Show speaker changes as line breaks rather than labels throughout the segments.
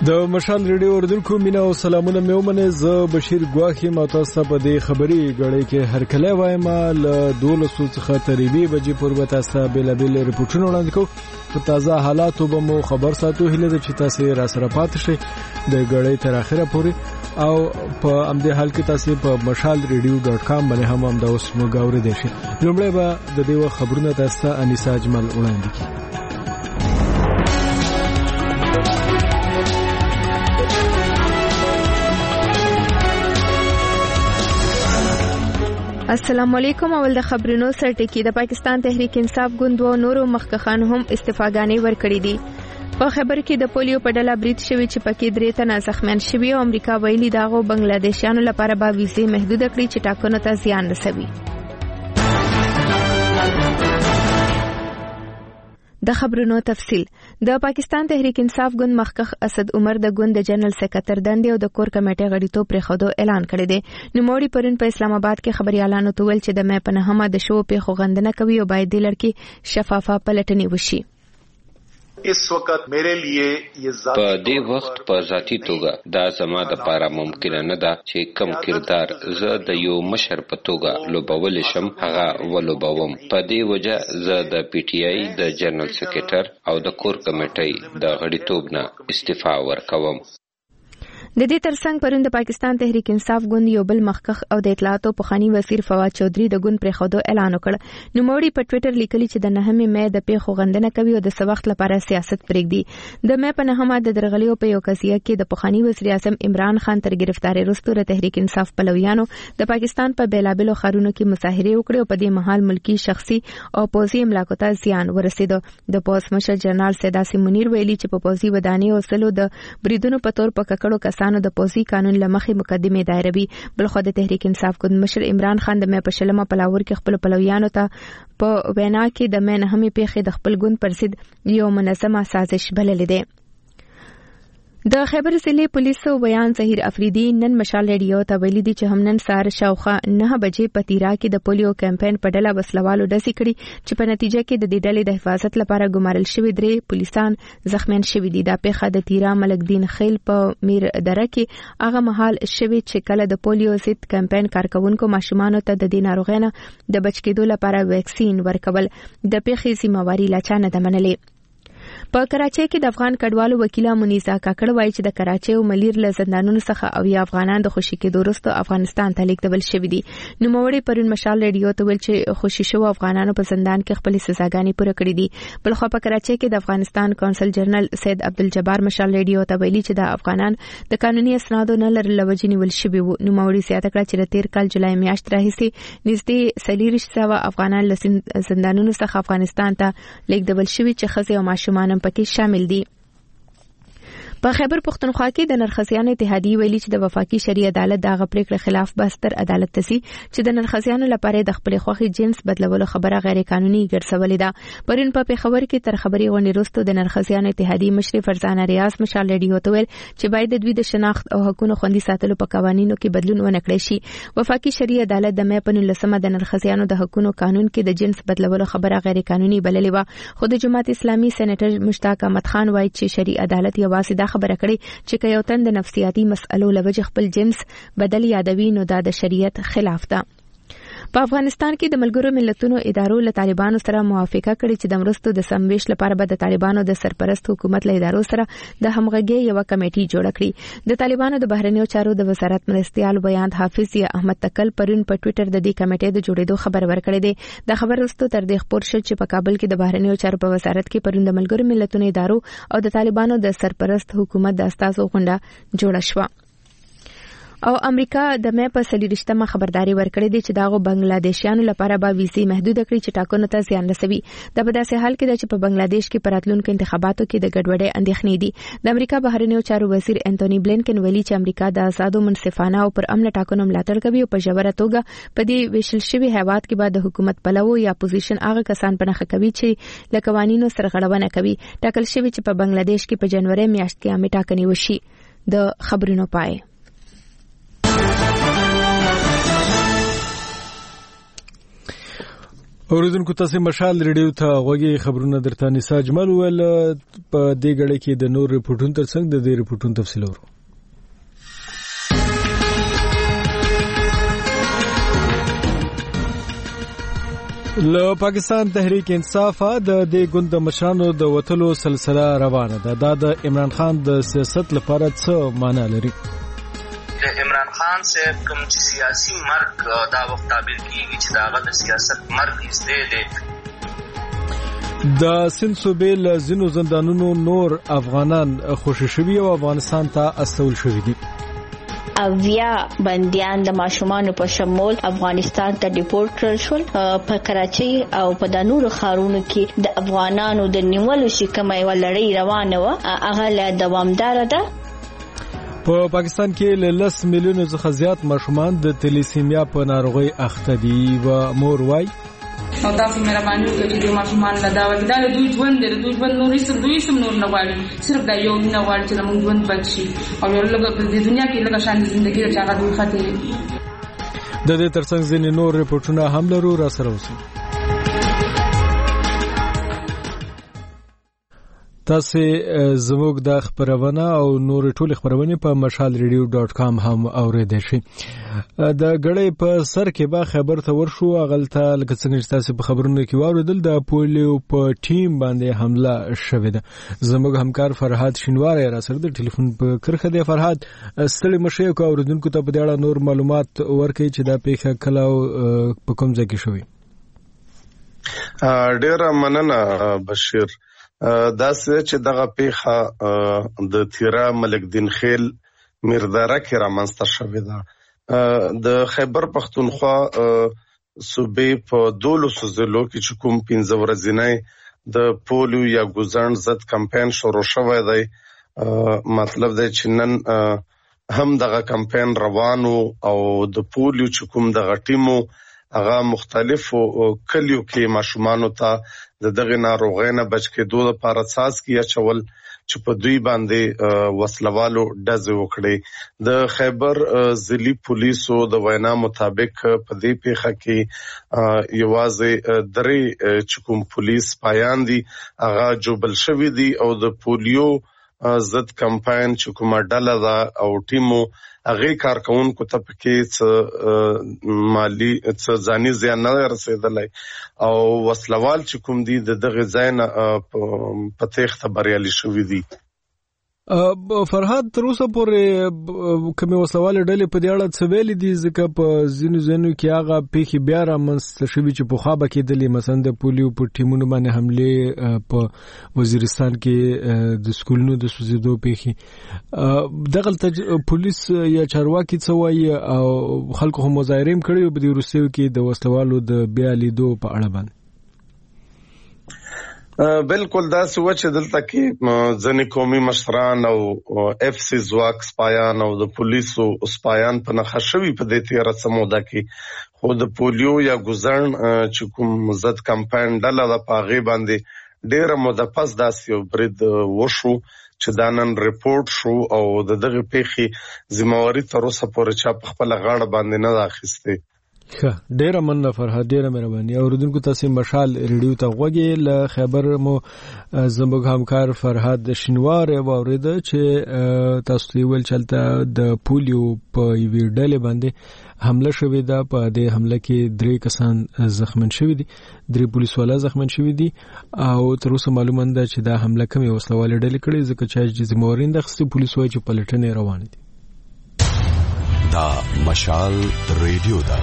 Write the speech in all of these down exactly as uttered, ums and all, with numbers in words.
د مشال ریډیو اوریدونکو مینا او سلامونه مې ومنه. زه بشیر ګواخی ما تاسو په دې خبري غړې کې هر کله وایم ل دولسو څخه تقریبي بجې پورې تاسو بل بل ریپورتونه وړاندې کوو. په تازه حالاتو به مو خبر ساتو. هله د چې تاسو را سره پات شئ د غړې تر اخره پورې او په امده حال کې تاسو په مشال ریډیو ډاټ کام باندې هم هم د اوس مو غوړې دي شي. لومړی به د دې خبرونه تاسو انیسا اجمل وړاندې کړي.
السلام علیکم. اول د خبرونو سره ټکی. د پاکستان تحریک انصاف ګوند و نورو مخکخان هم استفاګانې ورکړې دي. په خبر کې د پولیو په ډله برید شوی چې پکې درې تنه زخمیان شوي او امریکا ویلي داغو بنگلاديشیانو لپاره به ویزې محدود کړي چې ټاکنو ته زیان رسوي. د خبرونو تفصیل. د پاکستان تحریک انصاف ګوند مخکخ اسد عمر د ګوند د جنرال سکرټر دندې او د کور کمیټې غړیتوب پرې خودو اعلان کړی دی. نوموړي پرون په اسلام آباد کې خبريالانو ته ویل چې د مې په نهمه د شو په خوغندنه کوي او باید د لړکی شفافه پلټنې وشي.
اس وخت میرے لیے یہ ذاتی
په دې وخت په ذاتی توګه دا زما د لپاره ممکن نه ده چې کم کردار زه د یو مشر په توګه لوبول شم هغه ولوبوم. په دې وجه زه د پی ټی آی د جنرال سکرټر او د کور کمیټې د غړیتوب نه استعفا ورکوم.
د دې ترڅنګ پرون د پاکستان تحریک انصاف ګوند یو بل مخکخ او د اطلاعاتو پخوانی وزیر فواد چودھری د ګوند پر خودو اعلان وکړ. نوموړي په ټوئیټر لیکلي چې د نهمې مې د پیښو غندنه کوي او د سوخت لپاره سیاست پرېږدي. د مې په نهمه د درغلیو په یو قضیه کې د پخوانی وزیر اعظم عمران خان تر گرفتاری وروسته د تحریک انصاف پلویانو د پاکستان په بیلابلو خارونو کې مظاهره وکړې او په دې مهال ملکی شخصي او پوځي املاکو ته زیان ورسېد. د پوز مشر جنرال سیداسي منیر ویلي چې په پوځي ودانۍ او سلو د بریدونو په تور په ککړو کسانو د پوځي قانون لمخې مقدمه دایروي. بلخو د تحریک انصاف ګوند مشر عمران خان د مې په شلمه پلاور کې خپل پلویانو ته په وینا کې د مې نهمې پیښې د خپل ګوند پر ضد یو منظمه سازش بللې ده. د خیبر ضلع پولیسو بیان ظهیر افریدی نن مشال ریډیو ته ویلي دي چې هم نن سار شاوخه نه بجې په تیرا کې د پولیو کمپاین په ډله وسلوالو ډزې کړي چې په نتیجه کې د دې ډلې د حفاظت لپاره ګمارل شوی درې پولیسان زخمیان شوي دي. دا پیښه د تیرا ملک دین خیل په میر دره کې هغه مهال شوی چې کله د پولیو ضد کمپاین کارکونکو ماشومانو ته د دې ناروغۍ نه د بچ کېدو لپاره ویکسین ورکول. د پیښې ذمہواری لا چا نه ده منلې. په کراچۍ کې د افغان کډوالو وکیله منیزا کاکړ وایي چې د کراچۍ او ملیر له زندانونو څخه او یا افغانان د خوشي کېدو وروسته افغانستان ته لیږدول شوي دي. نوموړي پرون مشال ریډیو ته ویل چې خوشي شو افغانانو په زندان کې خپل سزاګانې پوره کړې دي. بلخو په کراچۍ کې د افغانستان کونسل جنرال سید عبدالجبار مشال ریډیو ته ویلي چې د افغانان د قانوني اسنادو نه لرلو وجې نیول شوي وو. نوموړي زیاته کړه چې د تیر کال جولای میاشت راهیسې نږدې څلوېښت سوه افغانان له زندانونو څخه افغانستان ته لیږدول شوي چې ښځې او ماشومان پکې شامل دي. په خیبر پختونخوا کې د نرخصیانو اتحادیې ویلي چې د وفاقي شرعي عدالت دغه پریکړې خلاف بستر عدالت ته سي چې د نرخصیانو لپاره د خپل خوخي جنس بدلولو خبره غیر قانوني ګرځولې ده. پرون په پیښور کې تر خبري غونډې وروسته د نرخصیانو اتحادیې مشر فرزانه ریاض مشال ریډیو ته ویل چې باید د دوی د شناخت او حقوقو خوندي ساتلو په قوانینو کې بدلون ونه کړی شي. وفاقي شرعي عدالت د مې په نولسمه د نرخصیانو د حقوقو قانون کې د جنس بدلولو خبره غیر قانوني بللې و. خو د جماعت اسلامي سېنیټر مشتاق احمد خان وایي چې شرعي عدالت یوازې دا خبره کړې چې که یو تن د نفسیاتي مسئلو لوجه خپل جنس بدل یادوي نو دا د شریعت خلاف ده. په افغانستان کې د ملګرو ملتونو ادارو له طالبانو سره موافقه کړې چې د مرستو د سمویش لپاره به د طالبانو د سرپرست حکومت له ادارو سره د همغږۍ یو کمیټي جوړ کړي. د طالبانو د بهرنیو چارو د وزارت مرستيال بیان حافظ یا احمد تکل پرون په ټوئیټر د دې کمیټې د جوړېدو خبر ورکړی دی. د خبر وروسته تر دې خبر شو چې په کابل کې د بهرنیو چارو په وزارت کې پرون د ملګرو ملتونو ادارو او د طالبانو د سرپرست حکومت د استازو غونډه جوړه شوه. او امریکا د مې په سلیریشتمه خبرداري ورکړې ده چې داغو بنگلاديشیانو لپاره به ویزې محدود کړي چې ټاکنو ته زیان رسوي. دا په داسې حال کې ده چې په بنگلاديش کې پراتلونکو انتخاباتو کې د ګډوډۍ اندېښنې دي. د امریکا بهرنیو چارو وزیر انټونی بلینکن ویلي چې امریکا د آزادو منصفانه او پر امن ټاکنو ملاتړ کوي او په ژوره توګه په دې ویشل شوی هیواد کې به د حکومت پلوو یا اپوزیشن هغه کسان پنهخه کوي چې له قوانینو سرغړونه کوي. ټاکل شوی چې په بنگلاديش کې په جنوري میاشت کې عامه ټاکنې وشي. د خبرونو پای
اوریدونکو تاسو مشال ریډیو ته غوږی خبرونه درته نسا اجمل ول په دې غړې کې د نور ریپورتونو ترڅنګ د دې ریپورتونو تفصیل ورو. له پاکستان تحریک انصاف د دې ګوند مشرانو د وټلو سلسله روانه ده. دا د عمران خان د سیاست لپاره څه معنی لري؟
د عمران خان صاحب کوم سیاسي مرګ دا وخت تعبیر کیږي چې دا غل سیاست مرګ ایسته دی.
د سند صوبې له ځینو زندانونو نور افغانان خوشی شوي او افغانستان ته استول شوي دي.
اویا بندیان د ماشومانو په شمول افغانستان ته ډیپورټ کړل شول. په کراچۍ او په د نورو ښارونو کې د افغانانو د نیولو شکمه یو لړۍ روانه و، هغه لا دوامدار ده.
په پاکستان کې له لس میلیونو څخه زیات ماشومان د تلیسیمیا په ناروغۍ اخته دي و مور وای
او تاسو مهرباني وکړئ چې ماشومان لا دا وکړي. دا د دوی ژوند دی، د دوی ژوند نور هیڅ دوی سم نور نه غواړي، صرف دا یو نه غواړي چې موږ ژوند بچي او یو لږ په دنیا کې لږ شان ژوندۍ چې هغه دوی خاطر.
د دې ترڅنګ ځینې نور ریپورتونه هم لرو، را سره اوسئ. تاسو زموږ د خبرونه او نور ټول خبرونه په مشال ریډیو ډاٹ کام هم اوریدئ شئ. د غړې په سر کې با خبر ته ورشو غلطه لکه څنګه چې تاسو په خبرونو کې واوریدل د پولیو په ټیم باندې حمله شوې ده. زموږ همکار فرحاد شینوار را سره د ټلیفون په کرخه دی. فرحاد ستړي مشه کو اوریدونکو ته په اړه نور معلومات ورکړي چې دا پیښه کله په کوم ځای کې شوې؟
ډیر مننه بشیر. دا چې دغه پیښه د تیرا ملک دین خیل میرداره کې رامنځته شوې ده. د خیبر پختونخوا صوبې په دولسو ضلعو کې چې کوم پنځه ورځې د پولیو یا ګوزن ضد کمپاین شروع شوی دی. مطلب دی چې نن هم دغه کمپاین روانو او د پولیو چې کوم دغه ټیمو هغه مختلفو کلیو کې ماشومانو ته د دغه ناروغۍ نه بچ کېدو لپاره ساز کیا چول چې په دوی باندې وسلوالو ډزې وکړي. د خیبر ضلعي پولیسو د وینا مطابق په دې پیښه کې یوازې درې چې کوم پولیس پایان دي هغه جوبل شوي دي او د پولیو ضد کمپاین چې کومه ډله ده او ټیمو هغه کارکونکو ته پکې څه مالی څه ځاني زیان نه رسیدلی او وسلوال چې کوم دي د دغه ځای نه په تېښته بریالي شوي دي.
فرحاد تر اوسه پورې کومې وسلوالې ډلې په دې اړه څه ویلي دي؟ ځکه په ځینو ځایونو کې هغه پیښې بیا رامنځته شوي چې پخوا به کېدلې، مثلا د پولیو په ټیمونو باندې حملې په وزیرستان کې د سکولونو د سوځېدو پیښې. دغلته پولیس یا چارواکي څه وایي او خلکو هم مظاهرې هم کړي په دې وروستیو کې د وسلوالو د بیا لیدو په اړه باندې؟
بالکل دا سوچ دلته کې ځنې قومي مشران او اف سی ځواک سپایان او د پولیسو سپایان په نخښه شوي په دې تیره څه موده کې، خو د پولیو یا ګوزن چې کوم ضد کمپاین ډله ده په هغې باندې ډېره موده پس داسې یو برید وشو چې دا نن ریپورټ شو او د دغې پیښې ذمهواري تر اوسه پورې چا په خپله غاړه باندې نه ده اخیستې.
ښه، ډیره مننه فرحاد، ډیره مهرباني. اوریدونکو تاسو مشال ریډیو ته غوږی له خبر مو زموږ همکار فرحاد شینوار واورید چې تاسو ویل چلته د پولیو په یوې ډلې باندې حمله شوې ده. په دې حمله کې درې کسان زخمن شوي دي، درې پولیس والا زخمن شوي دي او تر اوسه معلومه ده چې دا حمله کومې وسلوالې ډلې کړې، ځکه چې ذمهواري نه اخیستې. پولیس وایي چې پلټنې روانې دي.
دا مشال ریډیو ده.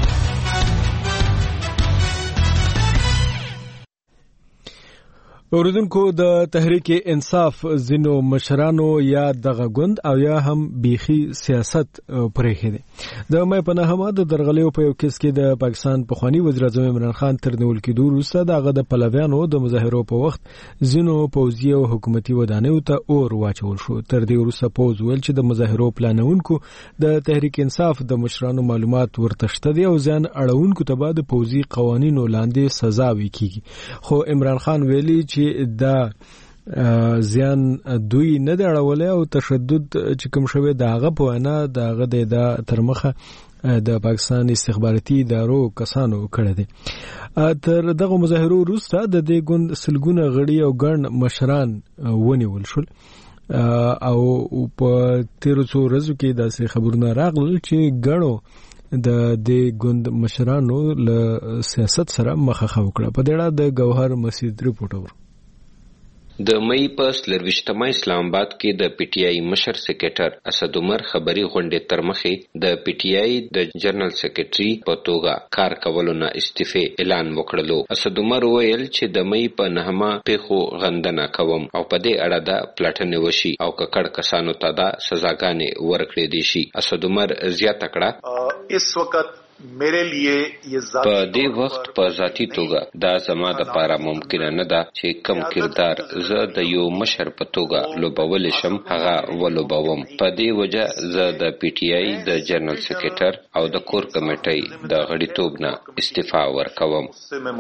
اوریدونکو د تحریک انصاف زینو مشرانو یا دغه ګوند او یا هم بیخي سیاست پرېخي دي. د مې په نهمه د درغلیو په یو کیس کې د پاکستان پخوانی وزیر اعظم عمران خان تر نیول کېدو وروسته دغه د پلویانو د مظاهرو په وخت زینو پوځي او حکومتي ودانیو ته اور واچول شو. تر دې وروسته پوز ویل چې د مظاهرو پلانونکو د تحریک انصاف د مشرانو معلومات ورتشته دي او ځان اړونکو ته بعد پوځي قوانینو لاندې سزا وکړي. خو عمران خان ویلي چې دا زیان دوی نه دی اړولې او تشدد چې کوم شوی داغه په وینا داغه د ترمخه د پاکستان استخباراتي ادارو کسانو کړی دی. تر دغه مظاهرو وروسته د دې ګوند سلګونه غړي او ګڼ مشران ونیول شول او په تیرو څو ورځو کې داسې خبرونه راغلل چې ګڼو د دې ګوند مشرانو له سیاست سره مخه وکړه. په دې اړه د ګوهر مسعود ریپورټ اور
د مې په سلرويشتمه اسلام آباد کې د پی ټی آی مشر سیکریټر اسد عمر خبري غونډې تر مخې د پی ټی آی د جنرال سیکریټري په توګه کار کولو نه استعفا اعلان وکړلو. اسد عمر ویل چې د مې په نهمه پیخو غندنه کوم او په دې اړه د پلاټنې وشي او ککړ کسانو ته د سزاګانې ورکړې دي شي. اسد عمر زیاته کړه
اس وخت میرے لیے یہ
ذاتی په دې وخت په ذاتی توګه دا زما د پاره ممکن نه ده چې کم کردار زه د یو مشر په توګه لوبول شم هغه ولوبوم. په دې وجه زه د پی ټی آی د جنرال سیکریټر او د کور کمیټې د غړیتوب نه استعفا ورکوم.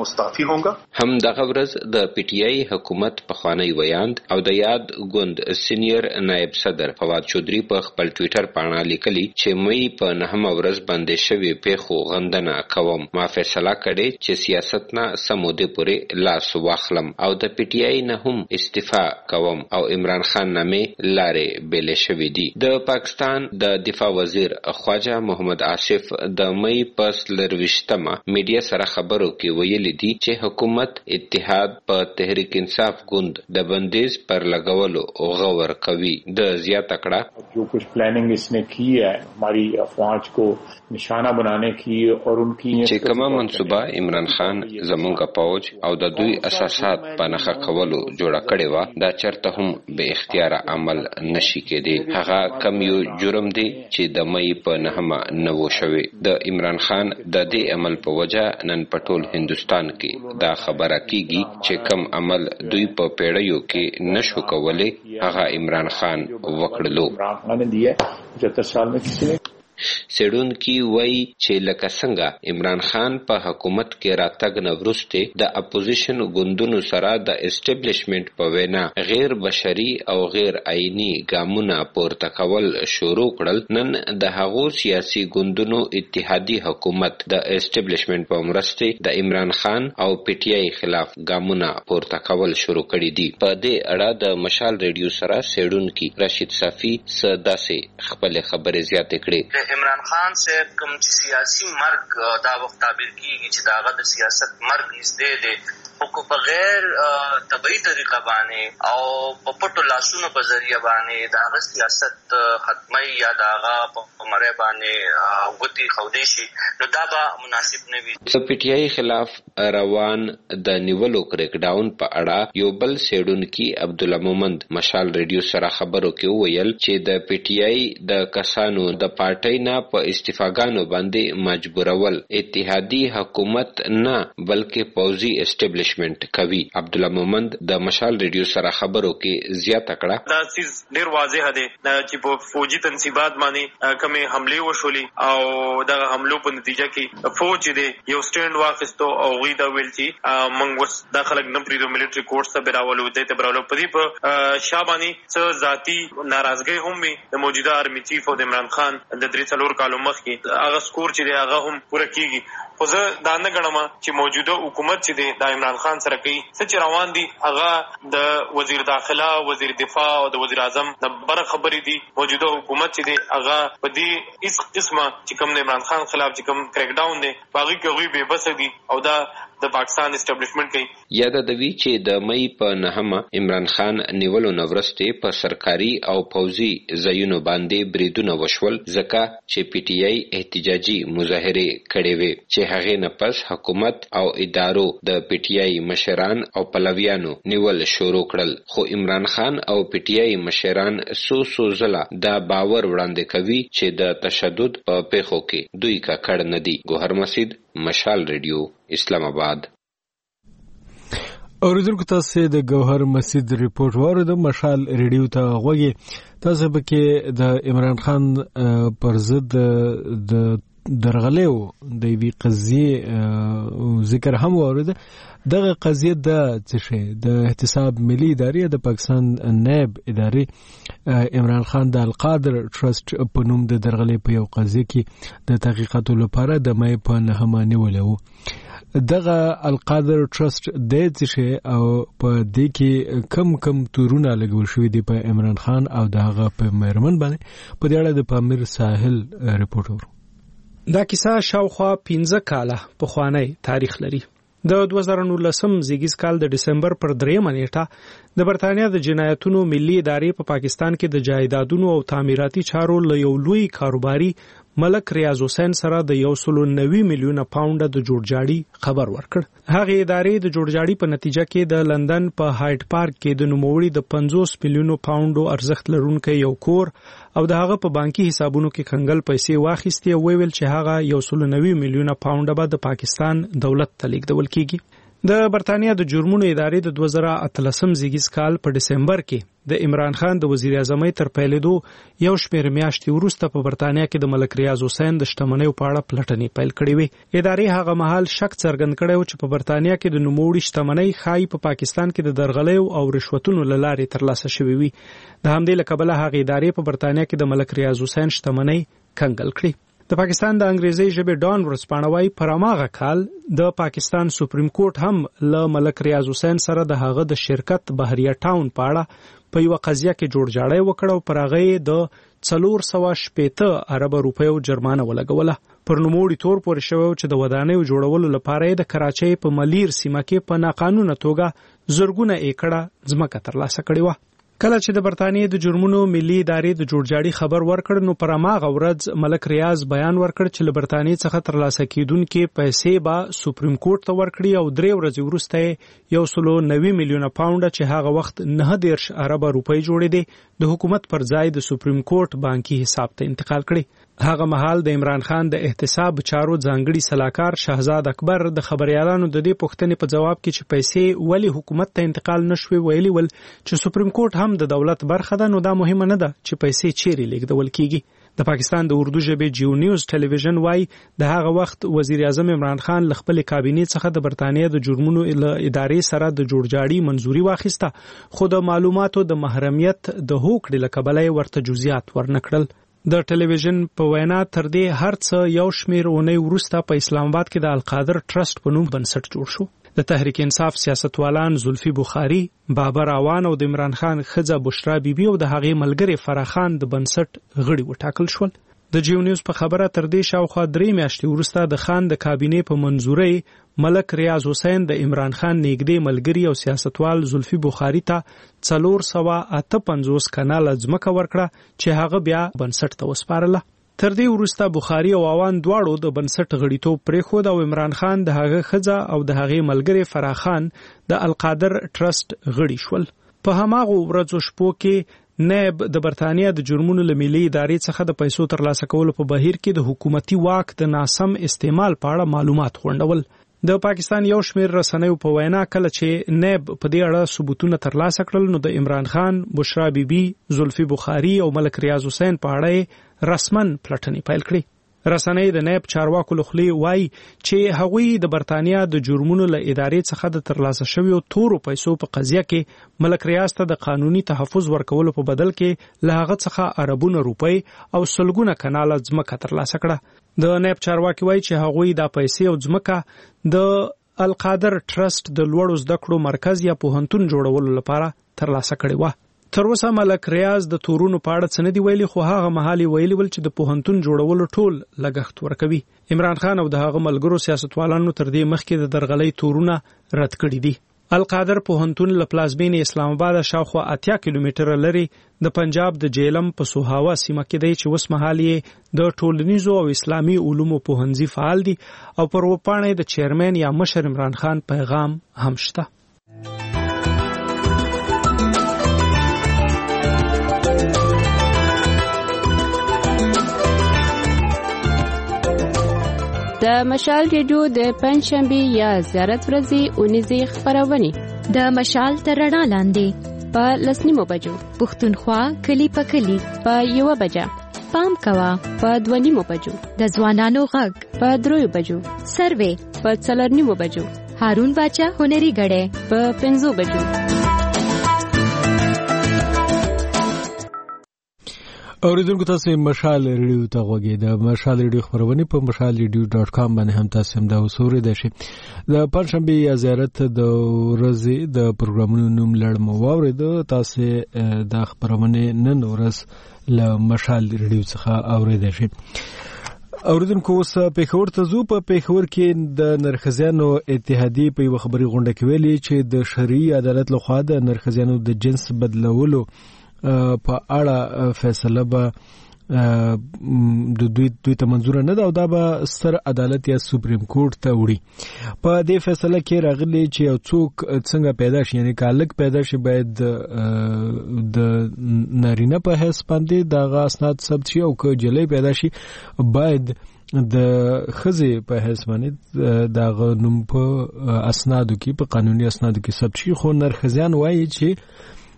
هم دغه ورځ د پی ټی آی حکومت په خوانی ویاند او د یاد ګوند سینیئر نائب صدر فواد چودھری په خپل ټوئیټر باندې لیکلي چې مې په نهمه ورځ باندې شوی په خو غندنه کوم. ما فیصله کړې چې سیاست نه سموده پورې لاس واخلم او د پی ټی آی نه هم استعفا کوم او عمران خان نامې لارې بیلې شوې دي. د پاکستان د دفاع وزیر خواجه محمد آصف د مې په سلرويشتمه میډیا سره خبرو کې ویلي دي چې حکومت اتحاد په تحریک انصاف ګوند د بندیز پر لګولو غور کوي. د زیاته کړه
جو کچھ پلاننگ اس نے کی ہے ہماری افواج کو نشانہ بنانے
چې کومه منصوبه عمران خان زمونږ پوج او د دوی اساسات په نخښه کولو جوړه کړې و دا چرته هم به اختیار عمل نشي کېدی. هغه کم یو جرم دی چې د مې په نهمه نو شوی. د عمران خان د دې عمل په وجه نن پټول هندستان کې دا خبره کیږي چې کم عمل دوی په پیړیو کې نشو کولای هغه عمران خان وکړلو. سیډون کی وای چې لکه څنګه عمران خان په حکومت کې راتګ نه وروسته د اپوزیشن ګوندونو سره د اسټابلیشمنت په وینا غیر بشري او غیر آئینی ګامونه پورته کول شروع کړل. نن د هغو سیاسي ګوندونو اتحادي حکومت د اسټابلیشمنت په مرسته د عمران خان او پی ټی آی خلاف ګامونه پورته کول شروع کړي دي. په دې اړه د مشال ریډیو سره سیډون کی رشید صافی سداسه خپل خبرې زیاتې کړې.
عمران خان صاحب کوم چې سیاسي مرګ دا وخت تعبیر کیږي چې داغه د سیاست مرګ ایسته دی او په غیر طبيعي طریقه باندې او په پټو لاسونو په ذریعہ باندې داغه سیاست ختمي یا داغه په مری باندې وګتی خودي شي نو دا به مناسب نه وي.
د پی ټی آی خلاف روان د نیولو کریک ډاون په اړه یو بل سیډون کی عبد الله مومند مشال ریډیو سره خبرو کې ویل چې د پی ټی آی د کسانو د پارټۍ نه په استعفاګانو باندې مجبورول اتحادي حکومت نه بلکې پوزي اسټابلیشمنت کوي. عبد الله مومند د مشال ریډیو سره خبرو کې زیاته کړه
دا چیز ډیر واضح دی چې په فوجي تنصیبات باندې کومه حمله وشولي او د حملو په نتیجه کې فوج دې یو سټاند واخیستو او غي دا ویل چې موږ وس داخله نه پریدو ملټری کورس ته براولو دې ته براولو په دې په شابانی څه ذاتی ناراضګي هم وي د موجوده آرمي چیف او د عمران خان د درې څلور کالو مخکې هغه سکور چې دی هغه هم پوره کیږي. خو زه دا نه ګڼم چې موجوده حکومت چې دی د عمران خان سره کوي څه چې روان دي هغه د وزیر داخله وزیر دفاع او د وزیر اعظم د بره خبرې دي. موجوده حکومت چې دی هغه په دې هیڅ قسمه چې کوم د عمران خان خلاف چې کوم کریک ډاون دی باغی کوي به بس دي او دا د پاکستان اسټابلیشمنت کوي.
یاد د وی چې د مې په نهمه عمران خان نیولو نورسته په سرکاري او پوزي ځایونو باندې بریدونه وشول ځکه چې پی ټی آی احتجاجي مظاهره کړې وې چې هغه نه پس حکومت او ادارو د پی ټی آی مشران او پلویانو نیول شروع کړل. خو عمران خان او پی ټی آی مشران سو سو زلا دا باور وړاندې کوي چې د تشدد په پیښو کې دوی کا کړ نه دي. ګوهر مسعود مشال ریډیو اسلام آباد.
اوریدونکو تاسو د ګوهر مسعود ریپورت واره د مشال ریډیو ته غوږی. تاسو به کې د عمران خان پر ضد د درغلیو د وی قضیه ذکر هم ورده دغه قضیه د څه شي د احتساب ملي ادارې د پاکستان نائب ادارې عمران خان د القادر ټرست په نوم د درغلې په یو قضیه کې د تحقیقاتو لپاره د مې په نهمه نیولې دغه القادر ټرست د څه شي او په دې کې کم کم تورونه لګول شوې دي په عمران خان او دغه په مېرمن باندې په دې اړه د پامیر ساحل ریپورټر
دا کیسه شاوخوا پنځه کاله پخوانی تاریخ لري. د دوه زره نولسم زیږیز کال د ډسمبر پر دریمه نیټه د برتانیا د جنایتونو ملي ادارې په پاکستان کې د جایدادونو او تعمیراتي چارو له یو لوی کاروباري ملک ریاض حسین سره د یو سل نوي میلیونه پاونډ د جوړجاړي خبر ورکړ. هغه ادارې د جوړجاړي په نتیجه کې د لندن په هایټ پارک کې د نوموړي د پنځوس میلیونو پاونډو ارزښت لرونکي یو کور او د هغه په بانکي حسابونو کې کنګل پیسې واخیستي او ویل چې هغه یو سل نوي میلیونه پاونډ به د پاکستان دولت ته لیږدول کیږي. د برتانیا د جرمونو ادارې د دوه زره اتلسم زیږیز کال په ډسمبر کې د عمران خان د وزیر اعظمۍ تر پیلېدو یو شمېر میاشتې وروسته په برتانیا کې د ملک ریاض حسین د شتمنیو په اړه پلټنې پیل کړې وې. ادارې هغه مهال شک څرګند کړی و چې په برتانیا کې د نوموړي شتمنۍ ښایي په پاکستان کې د درغلیو او رشوتونو له لارې ترلاسه شوې وي. د همدې له کبله هغه ادارې په برتانیا کې د ملک ریاض حسین شتمنۍ کنګل کړې. د پاکستان د انګریزي ژبې ډان ورځپاڼه وايي پر هغه کال د پاکستان سپریم کورټ هم له ملک ریاض حسین سره د هغه د شرکت بحریه ټاون په اړه په یو قضیه کې جوړجاړی وکړ او پر هغه د څلور سوه شپېته ارب روپیو جرمانه ولګوله. پر نوموړي تور پورې شوی چې د ودانیو جوړولو لپاره د کراچۍ په ملیر سیمه کې په ناقانونه توګه زرګونه ایکړه ځمکه ترلاسه کړې وه. کله چې د برتانیې د جرمونو ملي ادارې د جوړجاړي خبر ورکړ نو پر هغه ورځ ملک ریاض بیان ورکړ چې له برتانیې څخه ترلاسه کیدونکې پیسې به سپریم کورټ ته ورکړي او درې ورځې وروسته یو سل نوي میلیونه پاونډ چې هغه وخت نه دېرش ارب روپۍ جوړېدې د حکومت پر ځای د سپریم کورټ بانکي حساب ته انتقال کړي. هغه مهال د عمران خان د احتساب چارو ځانګړي سلاکار شهزاد اکبر د خبريالانو د دې پوښتنې په جواب کې چې پیسې ولی حکومت ته انتقال نشوي ویلي ول چې سپریم کورټ هم د دولت برخه ده نو دا مهمه نه ده چې پیسې چیرې لیږدول کیږي. د پاکستان د اردو ژبې جیو نیوز ټلویزیون وايي د هغه وخت وزیر اعظم عمران خان ل خپل کابینې څخه د برتانیې د جرمونو ادارې سره د جوړجاړي منزوري واخیسته خو د معلوماتو د محرمیت د هوکړې له کبله ورته جزئیات ورنکړل. د ټلویزیون په وینا تر دې هر څه یو شمېر اونۍ وروسته په اسلام آباد کې د القادر ټرست په نوم بنسټ جوړ شو. د تحریک انصاف سیاستوالان زلفی بخاری، بابر اعوان او د عمران خان ښځه بشرا بیبي او د هغې ملګری فرح خان د بنسټ غړي وټاکل شول. د جیو نیوز په خبره تر دې شاوخوا درې میاشتې وروسته د خان د کابینې په منظورۍ ملک ریاض حسین د عمران خان نږدې ملګری او سیاستوال زلفی بخاری ته څلور سوه اته پنځوس کناله ځمکه ورکړه چې هغه بیا بنسټ ته وسپارله. تر دې وروسته بخاری او اعوان دواړو د بنسټ غړیتوب پرېښود او عمران خان د هغه ښځه او د هغې ملګری فرح خان د القادر ټرست غړي شول. په هماغو ورځو شپو کې نائب د برتانیا د جرمونو له ملي ادارې څخه د پیسو ترلاسه کولو په بهیر کې د حکومتي واک د ناسم استعمال په اړه معلومات غونډول. د پاکستان یو شمېر رسنیو په وینا کله چې نائب په دې اړه ثبوتونه ترلاسه کړل نو د عمران خان، بشرا بیبي، زلفی بخاری او ملک ریاض حسین په اړه رسمن پلټنې پیل کړې. رسنۍ د نائب چارواکو له خولې وایي چې هغوی د برتانیا د جرمونو له ادارې څخه د ترلاسه شویو تورو پیسو په قضیه کې ملک ریاض ته د قانوني تحفظ ورکولو په بدل کې له هغه څخه اربونه روپۍ او سلګونه کناله ځمکه ترلاسه کړه. د نائب چارواکي وایي چې هغوی دا پیسې او ځمکه د القادر ټرست د لوړو زده کړو مرکز یا پوهنتون جوړولو لپاره ترلاسه کړې وه. تر اوسه ملک ریاض د تورونو په اړه څه نه دي ویلي خو هغه مهال یې ویلي ول چې د پوهنتون جوړولو ټول لګښت ورکوي. عمران خان او د هغه ملګرو سیاستوالانو تر دې مخکې د درغلۍ تورونه رد کړي دي. القادر پوهنتون له پلازمینې اسلام آباد شاوخوا اتیا کیلومتره لري د پنجاب د جیلم په سوهاوا سیمه کې دی چې اوس مهال یې د ټولنیزو او اسلامي علومو پوهنځي فعال دي او پر وپاڼې د چیرمن یا مشر عمران خان پیغام هم شته.
د مشال ریډیو د پنځشنبه یا زیارت ورځې اونیزه خبرونه
د مشال تر رڼا لاندې
په لسنیمو بجو
پښتونخوا کلی په کلی
په یو بجه پام کوا په دوه نیمو بجو،
د ځوانانو غږ
په دریو بجو،
سروې
په څلور نیمو بجو،
هارون باچا هنري غړې
په پنځو بجو.
اوریدونکو تاسو مشال ریډیو ته غوږی د مشال ریډیو خبرونه په مشال ریډیو ډاټ کام باندې هم تاسو هم دا وسوري د شي د پنځشنبه یا زیارت د ورځې د پروګرامونو نوم لړم واورید تاسو د خبرونه نن ورځ له مشال ریډیو څخه اوریدل شي. اوریدونکو اوس پیښور ته زو په پیښور کې د نرخزیانو اتحادیه په یو خبري غونډه کې ویلي چې د شرعي عدالت لخوا د نرخزیانو د جنس بدلولو په اړه فیصله به د دوی دوی ته منظور نه ده او دا به ستر عدالت یا سپریم کورټ ته وړي. په دې فیصله کې راغلي چې یو څوک څنګه پیدا شي، یعنی کالک پیدا شي باید د نارینه په حیث باندې دغه اسناد ثبت شي او که جلې پیدا شي باید د خزې په حیث باندې دغه نوم په اسنادو کې په قانوني اسنادو کې ثبت شي. خو نرخزیان وایي چې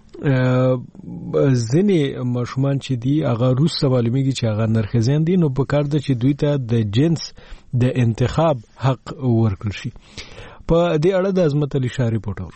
ځینې ماشومان چې دي هغه روسه معلومیږي چې هغه نرخزیان دي، نو په کار ده چې دوی ته د جنس د انتخاب حق ورکړل شي. په دې اړه د عظمت علي شاه ریپورټر.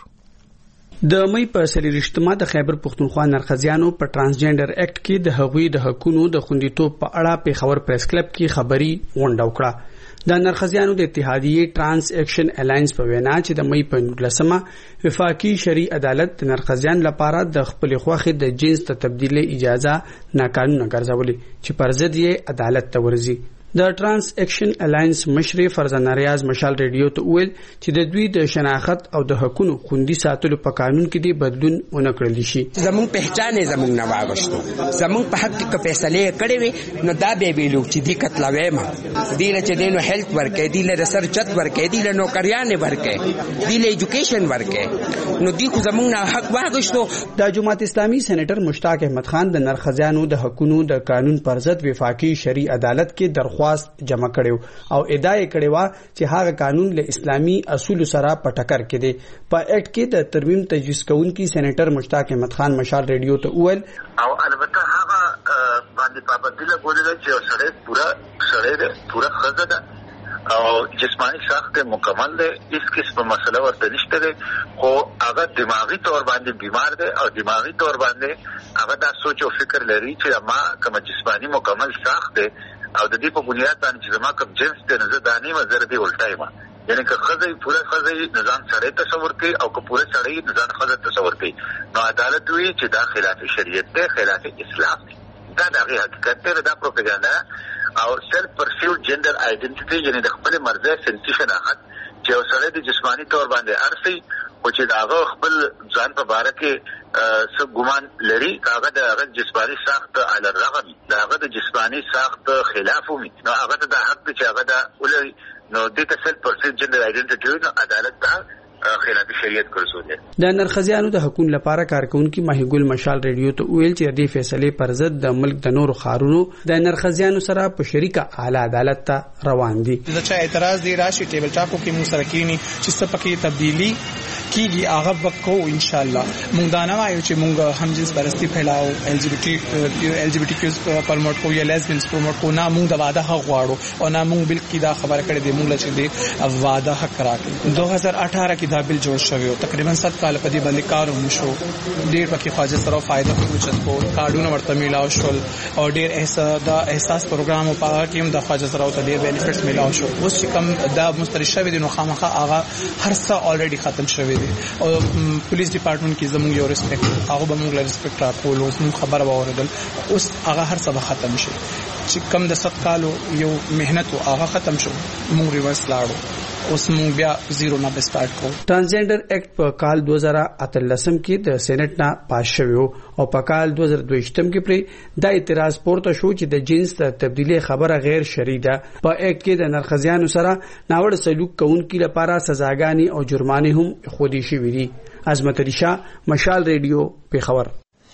د مې په سلیریشتما د خیبر پختونخوا نرخزیانو په ترانسجنډر اکټ کې د هغوی د حقوقو د خوندیتوب په اړه په خبر پریس کلب کې خبري غونډه وکړه. د نرخزیانو د اتحادیه ترانس اکشن الاینس په وینا چې د مې په نولسمه وفاقي شرعي عدالت د نرخزیان لپاره د خپل خوخه د جنس ته تبدیلی اجازه ناقانونه ګرځولې چې پر ضد یې عدالت ته ورځي. د ترانس اکشن الاینس مشر فرزانه ریاض مشال ریډیو ته ویل چې د دوی د شناخت او د حقوقو خوندي ساتلو په قانون کې دی بدلون ونکړل شي.
زمون پہچان زمون نه واغشتو زمون په حق کې فیصله کړې وي نو دا به ویلو چې دی قتلوي ما دی له چې دینو هیلث ورکې دی له ریسرچ ورکې دی له نوکریان ورکې دی له ایجوکیشن ورکې نو دی خو زمون نه حق واغشتو.
د جماعت اسلامي سېنیټر مشتاق احمد خان د نرخزیانو د حقوقو د قانون پر ضد وفاقي شرعي عدالت کې درخواست جمع کړو او ادعا کړې و چې هغه قانون له اسلامي اصول سره په ټکر کې دی. په اکټ کې د ترمیم تجویز کوونکی سېنیټر مشتاق احمد خان مشال ریډیو ته وویل
او البته هغه باندې پابندي لګولې چې سړی پورا سړی پورا خزه ده او جسمانی ساخت مکمل ده، اس قسم مسله ورته نشته ده، خو هغه دماغي تور باندې بیمار ده او دماغي تور باندې هغه دا سوچ او فکر لري چې ما کوم جسمانی مکمل ساخت ده او د دې په بنیاد باندې چې زما کوم جنس ته نه زدانې مزر دی ولټای ما، یعنی که خزې پوره خزې نظام سره تصور کوي او که پوره سړی نظام خزې تصور کوي نو عدالت وی چې دا خلاف شریعت دی، خلاف اسلام دی. دا د حقیقت ته دا پروپاګاندا او سیلف پرسیوډ جنډر آیډنټیټي یعنی د خپل مرزه سنتي شناخت چې سړی د جسمانی تور باندې ارسي او چې داغه خپل ځان په باره کې څه ګمان لري هغه د هغه جسمانی ساخت علی الرغم داغه د جسمانی ساخت خلاف وي نو هغه د حق چې هغه د ولې نو د تسل پرسیډ جنډر آیډنټیټي عدالت دا خلاف شریعت ګرځولې.
د نرخزیانو د حقوقو لپاره کارکونکو ماهیګل مشال ریډیو ته ویل چې د فیصله پر ضد د ملک د نورو خارونو د نرخزیانو سره په شریکه اعلی عدالت ته روان دي.
د چا اعتراض دی راشي ټیبل ټاپو کې مو سره کینی چې څه پکې تبدیلی کیږي هغه وکړو ان شاء الله. مونږ دا نه وایو چې مونږ هم جنس پرستی پھیلاو ال جی بی ټی ال جی بی ټی کیوز پرموټ کو یا لیسبینز پرموټ کو نه، مونږ د واده حق غواړو او نه مونږ بل کې دا خبره کړې دی مونږ چې دی واده حق راکړي. دو هزار اٹھارہ کې دا بل جوړ شوی تقریبا ست کال په دې باندې کار وشو، ډېر پکې خواجه سره فائدہ پوښتنه کو کارډونه ورته میلاو شول او ډېر احساس دا احساس پروګرام په هغه کې هم د خواجه سره ته ډېر بینیفټس میلاو شو. اوس چې کوم دا مستری شوی دی نو خامخا هغه هر څه الریډي ختم شوی دی او پولیس ډپارټمنټ کې زموږ یو ریسپیکټ هغه به موږ ریسپیکټ راکول اوس موږ خبر واوریدل اوس هغه هر څه ختم شي چې کوم د ست کالو یو مهنت هغه ختم شو موږ ریورس لاړو اوس موږ بیا زیرو نه سٹارټ کوو.
ترانسجنډر اکټ په کال دو هزار اتلسم کې د سېنات نه پاس شوی او په کال دو هزار دویشتم کې پر د اعتراض پورته شو چې د جنس تبدیلی خبره غیر شرعي ده. په اکټ کې د نرخزیانو سره ناوړه سلوک کوونکو لپاره سزاګانی او جرمانه هم خودي شوی دي. عظمت علي شاه مشال ریډیو پیښور.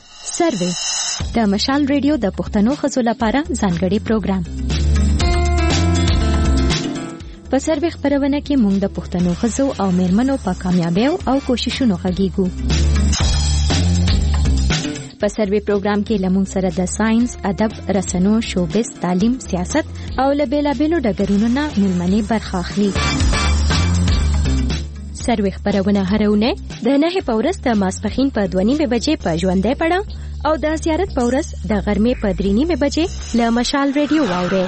سروې د مشال ریډیو د پښتنو خزو لپاره ځانګړي پروګرام. په سروې خبرونه کې موږ د پښتنو خزو او میرمنو په کامیابیو او کوششونو غږیږو.
په سروې پروګرام کې لمون سره د ساينس، ادب، رسنو، شوبز، تعلیم، سیاست او لبیلابیلو ډګرونو نه ملمنې برخه اخلي. سروې خبرونه هرونه د نه په ورځ د ماسپخین په دوه نیمه بجې په ژوندۍ پړه او د زیارت په ورځ د غرمې په درې نیمه بجې له مشال ریډیو واوري.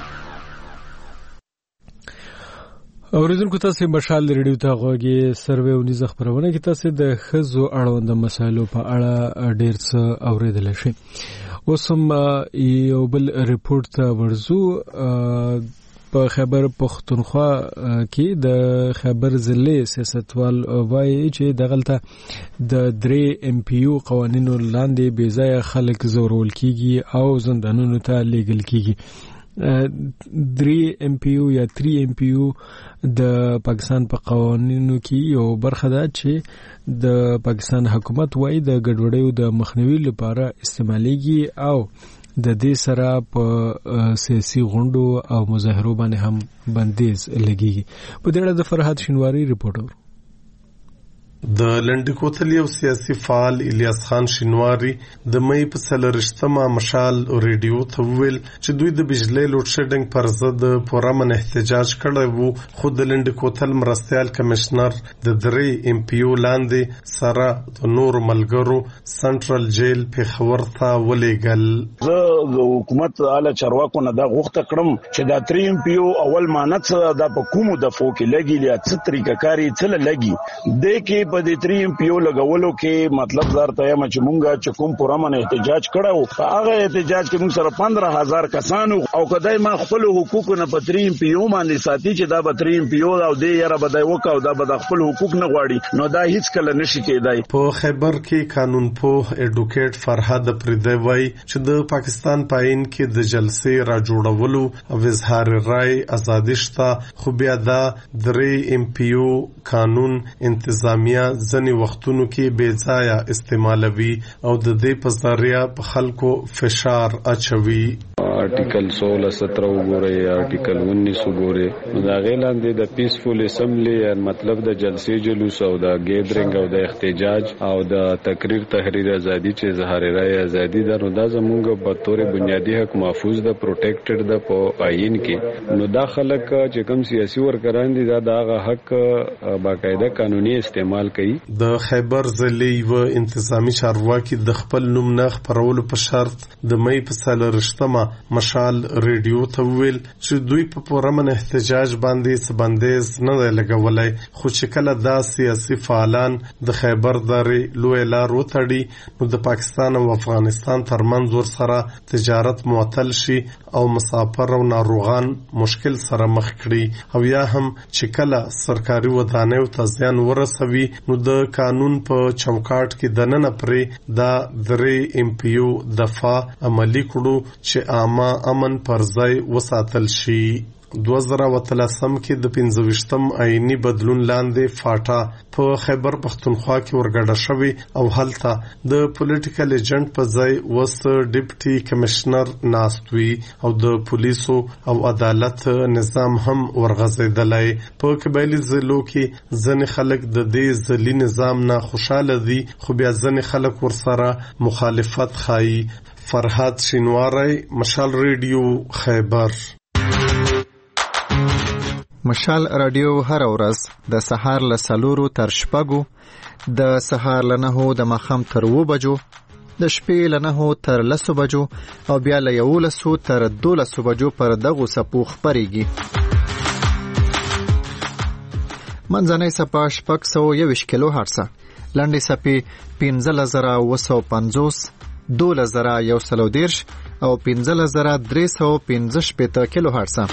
اوریدونکو تاسو مشال ریډیو ته غوږی سروې او نيزه خبرونه کې تاسو د خزو اړوند مسایلو په اړه ډېر څه اوریدل شي. اوسم یو بل ریپورت ته ورزو. په خیبر پختونخوا کې د خیبر ضلع سیاستوال وایي چې دغلته د درې ام پی یو قوانینو لاندې بې ځایه خلک زورول کیږي او زندانونو ته لیږل کیږي. درې ام پی یو یا تری ام پی یو د پاکستان په قوانینو کې یو برخه ده چې د پاکستان حکومت وایي د ګډوډیو د مخنیوي لپاره استعمالېږي او د دې سره په سیاسي غونډو او مظاهرو باندې هم بندیز لګیږي. په دې اړه د فرحات شینواری ریپورټ اورو.
د لنډی کوتل یو سیاسي فعال الیاس خان شینواری د مې په څلورشتمه مشال ریډیو ته ویل چې دوی د بجلی لوډ شیډینګ پر ضد پرامن احتجاج کړی وو، خو د لنډی کوتل مرستیال کمشنر د درې ام پی یو لاندې سره د نور ملګرو سنټرل جیل پیښور ته ولېږل.
زه د حکومت اعلی چارواکو نه دا غوښتنه کړم چې دا درې ام پی یو اول مانت دا په کومو دفعو کې لګي یا څه طریقه کاری څه لګي د کې په دې تری ام پی یو لګولو کې مطلب درته یم چې مونږه چې کوم پرامن احتجاج کړو هغه احتجاج کې موږ سره پندرہ هزار کسانو او کدای ما خپل حقوق نه په تری ام پی یو باندې ساتي چې دا به تری ام پی یو او دې یاره بدای وکاو دا به خپل حقوق نه غواړي نو دا هیڅ کله نشي کېدای.
په خیبر کې قانون پوه اډوکیټ فرهاد پردی وای چې د پاکستان پاین کې د جلسې را جوړولو او اظهار رائے ازادي شته، خو بیا دا درې ام پی یو قانون انتظامیه ځنې وختونو کې بې ځایه استعمالوي او د دې په ذریعه په خلکو فشار اچوي.
آرټیکل سولہ سترہ وګورئ، آرټیکل انیس وګورئ. دا غیلاندې د پیسفول اسمبلی مطلب د جلسې جلوس او د ګیدرینګ او د احتجاج او د تقریر تحریر ازادي چې اظهار رائے ازادي ده، نو دا زموږ په تور بنیادی حق محفوظ ده، پروټیکټډ ده په آئین کې. نو دا خلک چې کوم سیاسي ورکران دي دا دغه حق باقاعده قانوني استعمال کوي.
د خیبر ضلع و انتظامی چارواکي د خپل نوم نه خبرولو په شرط د مې په څلورشتمه مشال ریډیو ته ویل چې دوی په پرامن احتجاج باندې څه بندیز نه دی لګولای، خو چې کله دا سیاسي فعالان د خیبر درې لوی لار وتړي نو د پاکستان او افغانستان ترمنځ ورسره تجارت معطل شي او مسافر او ناروغان مشکل سره مخ کړي او یا هم چې کله سرکاري ودانیو ته زیان ورسوي نو د قانون په چوکاټ کې دننه پرې دا درې ام پی یو دفعه عملی کړو چې عامه امن پر ځای وساتل شي. دوه زره اتلسم کې د پنځويشتم آئینی بدلون لاندې فاټا په خیبر پختونخوا کې ورګډه شوی او هلته د پولیټیکل ایجنټ په ځای وس ډیپټي کمشنر ناستوي او د پولیسو او عدالت نظام هم ورغځیدلای. په قبایلی ضلعو کې ځنې خلک د دې ځلي نظام نه خوشاله دي، خو بیا ځنې خلک ورسره مخالفت ښایي. فرحات شینواری، مشال ریډیو، خیبر.
مشال رادیو هر ورځ د سهار له سلورو تر شپږو، د سهار له نهو د ماښام تر اوو بجو، د شپې له نهو تر لسو بجو او بیا له یولسو تر دولسو بجو پر دغو څپو خپرېږي. منځنۍ څپه شپږ سوه یوویشت کیلو هرڅه، لنډې څپې پنځلس زره اوه سوه پنځوس، دولس زره یو سل او دېرش او پنځلس زره درې سوه پنځه شپېته کیلو هرڅه.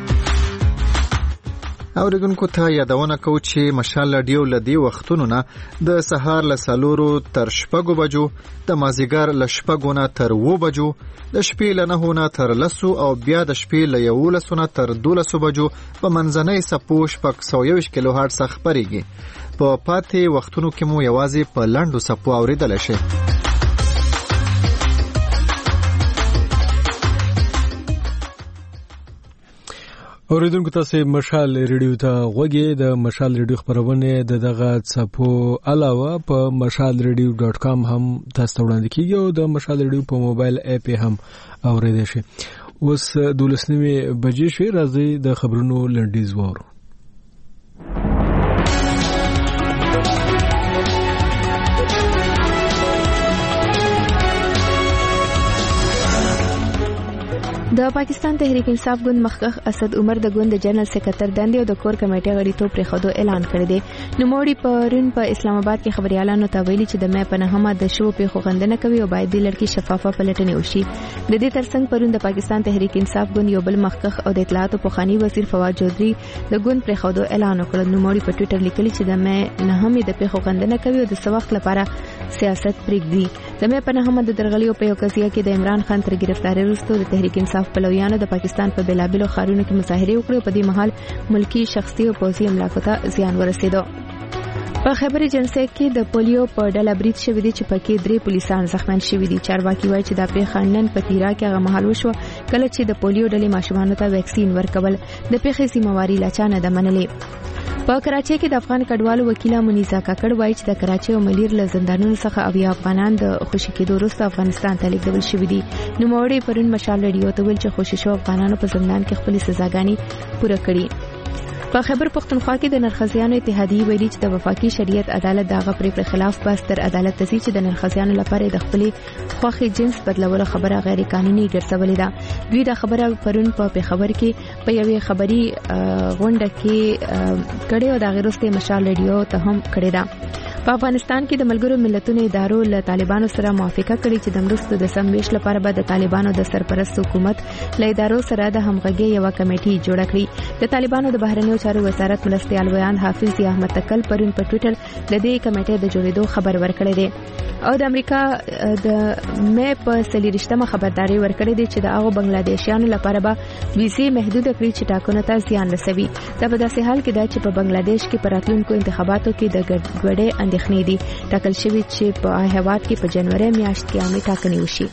اوریدونکو ته یادونه کوو چې مشال رادیو له دې وختونو نه د سهار له څلورو تر شپږو بجو، د مازدیګر له شپږو نه تر اوو بجو، د شپې له نهو نه تر لسو او بیا د شپې له یولسو نه تر دولسو بجو په منځنۍ څپو شپږ سوه یوویشت کیلو هرڅه خپرېږي. په پاتې وختونو کې مو یوازې په لنډو څپو اورېدلی شي.
اوریدونکو تاسو مشال ریډیو ته غوږی د مشال ریډیو خبرونه د دغه صفو علاوه په مشال ریډیو ډاټ کام هم تاسو وړاندې کیږي او د مشال ریډیو په موبایل اپ هم اوریدئ شئ. اوس دولسنیمه بجې شوې، راځي د خبرونو لنډیز وورو.
د پاکستان تحریک انصاف ګوند مخکخ اسد عمر د ګوند جنرال سکرټر دندې او د کور کمیټې غړیتوب پرې خودو اعلان کړی دی. نوموړي پرون په اسلام آباد کې خبريالانو ته ویلي چې د مې په نهمه د شو په خوغندنه کوي او باید د لړکی شفافه پلټنه وشي. د دې ترڅنګ پرون د پاکستان تحریک انصاف ګوند یو بل مخکخ او د اطلاعات او پخوانی وزیر فواد چودري د ګوند پرې خودو اعلان وکړ. نوموړي په ټوئیټر لیکلي چې د مې نهمه د په خوغندنه کوي او د سوخت لپاره سیاست پرېږدي. د مې په نهمه د درغلیو په یو قضیه کې د عمران خان تر گرفتاری وروسته د تحریک انصاف پلویانو د پاکستان په بلابلو خارونو کې مظاهره وکړې. په دې مهال ملکی شخصي او پوځي املاکو ته زیان ورسېدو. په خبري جنسي کې د پولیو په ډله برید شوې دي چې پکې درې پولیسان زخمیان شوي دي. چارواکي وایي چې دا پیښه نن په تیرا کې هغه مهال وشو کله چې د پولیو ډلې ماشومانو ته ویکسین ورکول. د پیښې ذمہواری لا چا نه ده منلې. په کراچۍ کې د افغان کډوالو وکیله منیزا کاکړ وایي چې د کراچۍ او ملیر له زندانونو څخه اویا افغانان د خوشي کېدو وروسته افغانستان ته لیږدول شوي دي. نوموړي پرون مشال ریډیو ته ویل چې خوشي شو افغانانو په زندان کې خپل سزاګانې پوره کړي. په خبر پښتونخوا کې د نرخزیانو اتحادیه ویلي چې د وفاقي شریعت عدالت دغه پرې خلاف بس تر عدالت ته چې د نرخزیانو لپاره د خپل خوخي جنس بدلولو خبره غیر قانوني ګرځولې ده. دوی دا خبره پرون په پیښور کې په یوې خبري غونډه کې کړي او د غیرسته مشال ریډیو ته هم کړي ده. په افغانستان کې د ملګرو ملتونو ادارو له طالبانو سره موافقه کړې چې د مرستو د سمویش لپاره به د طالبانو د سرپرست حکومت له ادارو سره د همغږي یو کمیټه جوړه کړي. د طالبانو د بهرنیو چارو وزارت مرستيال ویان حافظ ضیا احمد تکل پرون په ټوئیټر د دې کمیټې د جوړېدو خبر ورکړی دی او د امریکا د مې په سلیریشتمه خبرداري ورکړې ده چې د هغه بنگلاديشیانو لپاره به ویزې محدود کړي چې ټاکنو ته زیان رسوي. دا په داسې حال کې ده چې په بنگلاديش کې پر راتلونکو انتخاباتو کې د ګډوډۍ اندېښنې دي. ټاکل شوی چې په هیواد کې په جنوري میاشت کې عامه ټاکنې وشي.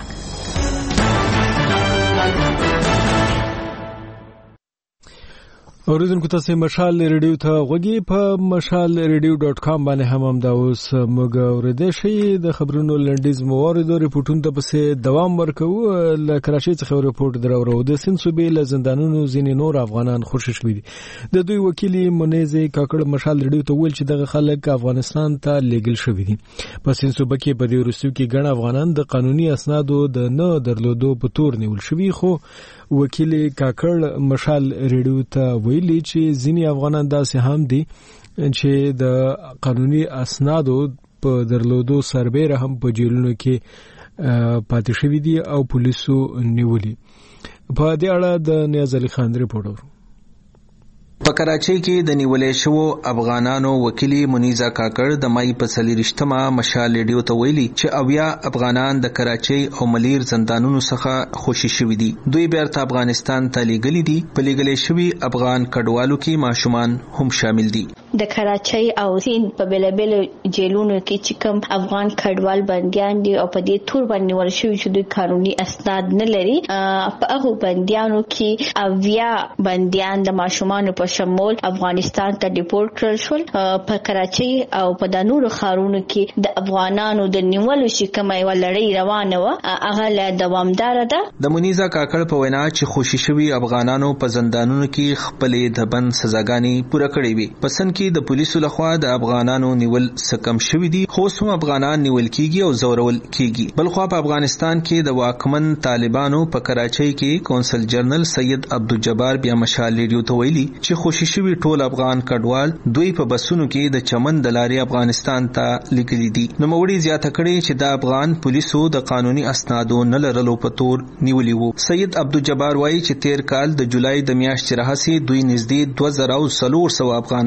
اوریدونکو تاسو مشال ریډیو ته غوږی په مشال ریډیو ډاټ کام باندې هم هم دا اوس موږ اوریدئ شئ. د خبرونو لنډیز موارد او ریپورتونو ته پسې دوام ورکوو. له کراچۍ څخه ریپورت دراوړو د سند صوبې له زندانونو ځینې نور افغانان خوشی شوي دي. د دوی وکیل منیزه کاکړ مشال ریډیو ته ویل چې دغه خلک افغانستان ته لیږل شوي دي. په سند صوبې کې په دې وروستیو کې ګڼ افغانان د قانوني اسنادو د نه درلودو په تور نیول شوي. خو وکیل کاکړ مشال ریډیو ته ویلي چې ځینې افغانان داسې هم دي چې د قانوني اسنادو په درلودو سربېره هم په جیلونو کې پاتې شوي دي او پولیسو نیولي. په دې اړه د نیاز علي خان ریپورټ ورو.
په کراچۍ کې د نیولې شوو افغانانو وکیل منیزا کاکړ د مای په سلیریشتمه مشال ریډیو ته ویلي چې اویا افغانان د کراچۍ او ملیر زندانونو څخه خوشي شوي دي. دوی بیرته افغانستان ته لیږلي دي. په لیږلې شوي افغان کډوالو کې ماشومان هم شامل دي.
د کراچۍ او سند په بلابل جیلونو کې چې کوم افغان کډوال بنديان دي او په دې تور باندې ول شوی چې دوی قانوني اسناد نه لري. په هغه بنديانو کې اویا بنديان د ماشومان په شمول افغانستان ته ډیپورټ کړل شول. په کراچۍ او په د نورو خارونو کې د افغانانو د نیولو شکمه یو لړۍ روانه و هغه لا دوامدار ده.
د منیزا کاکړ په وینا چې خوشي شوي افغانانو په زندانونو کې خپلې د بند سزاګانې پوره کړې وي. پسند کې د پولیسو لخوا د افغانانو نیول سکم شوي دي. خو سم افغانان نیول کیږي او زورول کیږي. بلخوا په افغانستان کې د واکمن طالبانو په کراچۍ کې کونسل جنرال سید عبدالجبار بیا مشال ریډیو ته ویلي چې خوشي شوي ټول افغان کډوال دوی په بسونو کې د چمن د لارې افغانستان ته لیږلي دي. نوموړي زیاته کړې چې د افغان پولیسو د قانوني اسنادو نه لرلو په تور نیولي وو. سید عبدالجبار وایي چې تیر کال د جولای د میاشتې راهیسې دوی نږدې دوه زره او څلور سوه افغانان له